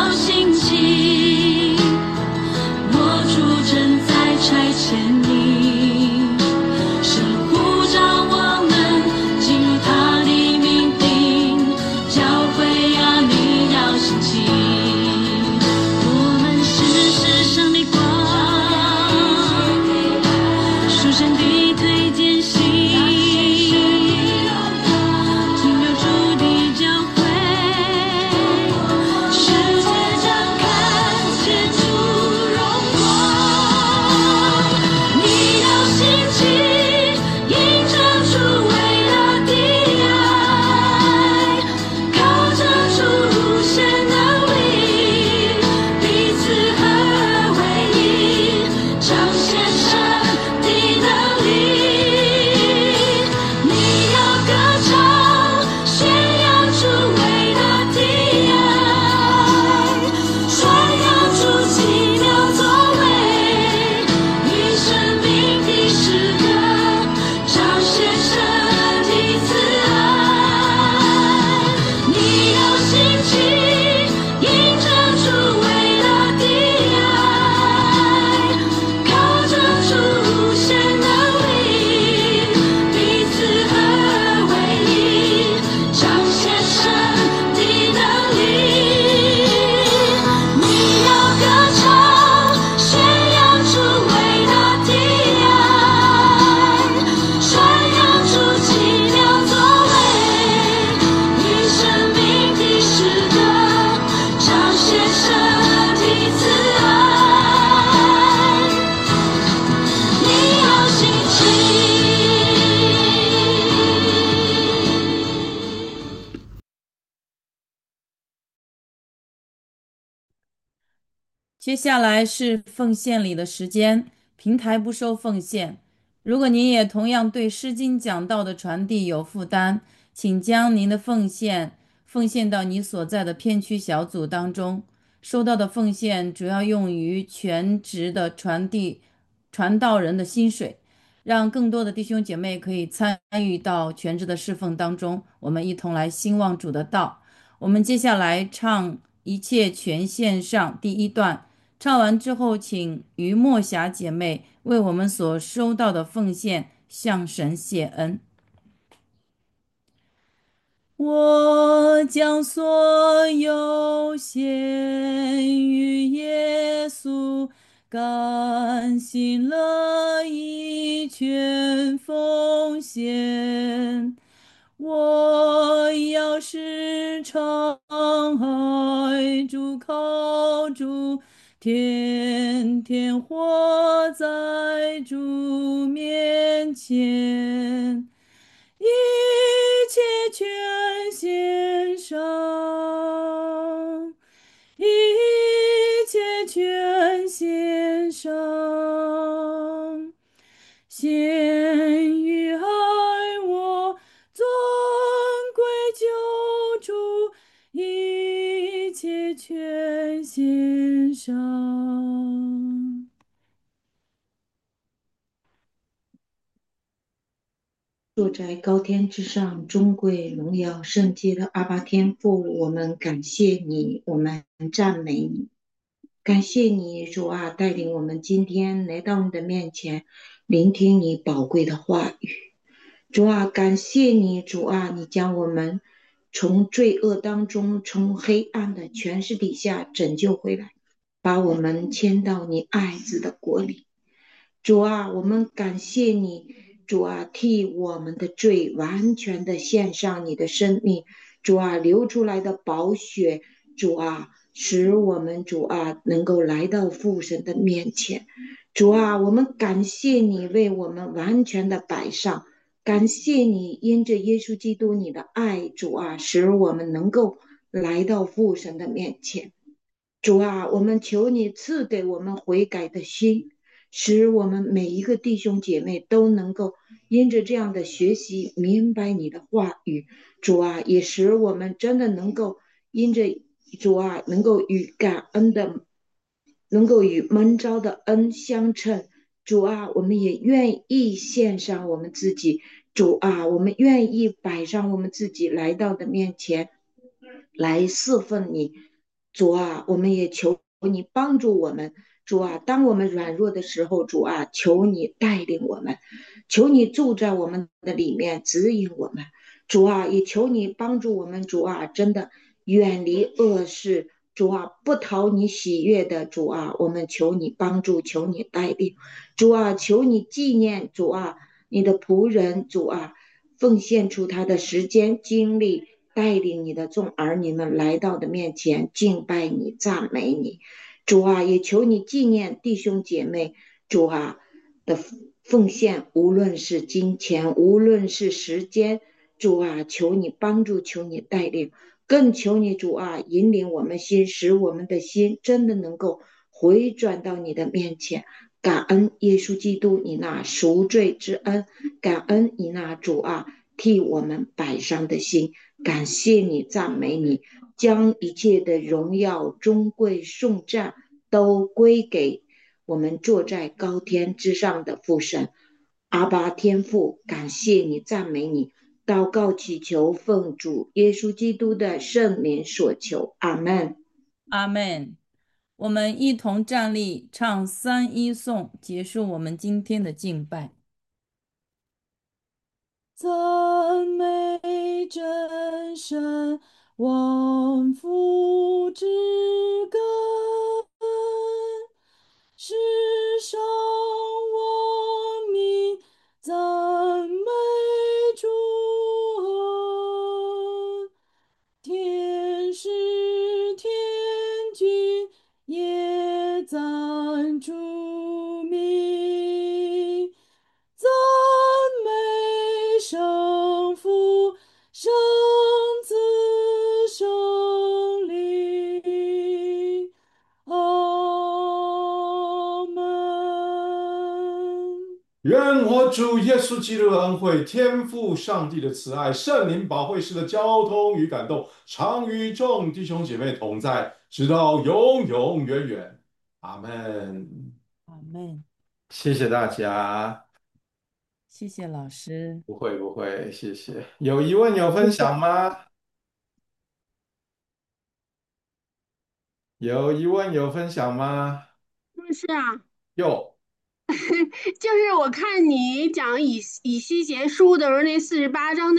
接下来是奉献里的时间，平台不收奉献。如果您也同样对《诗经》讲道的传递有负担，请将您的奉献到你所在的片区小组当中。收到的奉献主要用于全职的传道人的薪水，让更多的弟兄姐妹可以参与到全职的侍奉当中。我们一同来兴旺主的道。我们接下来唱《一切全线上》第一段。唱完之后，请于默霞姐妹为我们所收到的奉献向神谢恩。我将所有献于耶稣，甘心乐意全奉献。我要时常爱主靠主，天天活在主面前。一切全献上，一切全献上，献于爱我尊贵救主，一切全献上。 坐在高天之上，尊贵荣耀圣洁的阿爸天父，我们感谢你，我们赞美你，感谢你，主啊，带领我们今天来到你的面前，聆听你宝贵的话语。主啊，感谢你，主啊，你将我们从罪恶当中，从黑暗的权势底下拯救回来，把我们迁到你爱子的国里。主啊，我们感谢你，主啊，替我们的罪完全的献上你的生命，主啊，流出来的宝血，主啊，使我们主啊能够来到父神的面前。主啊，我们感谢你为我们完全的摆上，感谢你因着耶稣基督你的爱，主啊，使我们能够来到父神的面前。主啊，我们求你赐给我们悔改的心，使我们每一个弟兄姐妹都能够因着这样的学习明白你的话语。主啊，也使我们真的能够因着主啊，能够与感恩的，能够与蒙召的恩相称。主啊，我们也愿意献上我们自己。主啊，我们愿意摆上我们自己来到的面前，来侍奉你。主啊，我们也求你帮助我们。主啊，当我们软弱的时候，主啊，求你带领我们，求你住在我们的里面，指引我们。主啊，也求你帮助我们。主啊，真的远离恶事。主啊，不讨你喜悦的主啊，我们求你帮助，求你带领。主啊，求你纪念主啊，你的仆人主啊，奉献出他的时间精力，带领你的众儿女们来到的面前敬拜你，赞美你。主啊，也求你纪念弟兄姐妹主啊的奉献，无论是金钱，无论是时间。主啊，求你帮助，求你带领，更求你主啊引领我们心，使我们的心真的能够回转到你的面前。感恩耶稣基督你那赎罪之恩，感恩你那主啊替我们摆上的心，感谢你，赞美你，将一切的荣耀、尊贵、颂赞都归给我们坐在高天之上的父神。阿爸天父，感谢你，赞美你，祷告祈求奉主耶稣基督的圣名所求，阿门。 阿门。我们一同站立，唱3-1颂，结束我们今天的敬拜。赞美真神，万福之根，世上万民赞美主恩，天使天君也赞主名，赞美圣父、圣子、圣愿我主耶稣基督的恩惠、天父上帝的慈爱、圣灵保惠师的交通与感动，常与众弟兄姐妹同在，直到永永远远。阿门。 阿门。 谢谢大家。 谢谢老师。 不会不会，谢谢。有疑问有分享吗？有疑问有分享吗？ 就是啊， 有。 就是我看你讲以西结书的时候，那48章。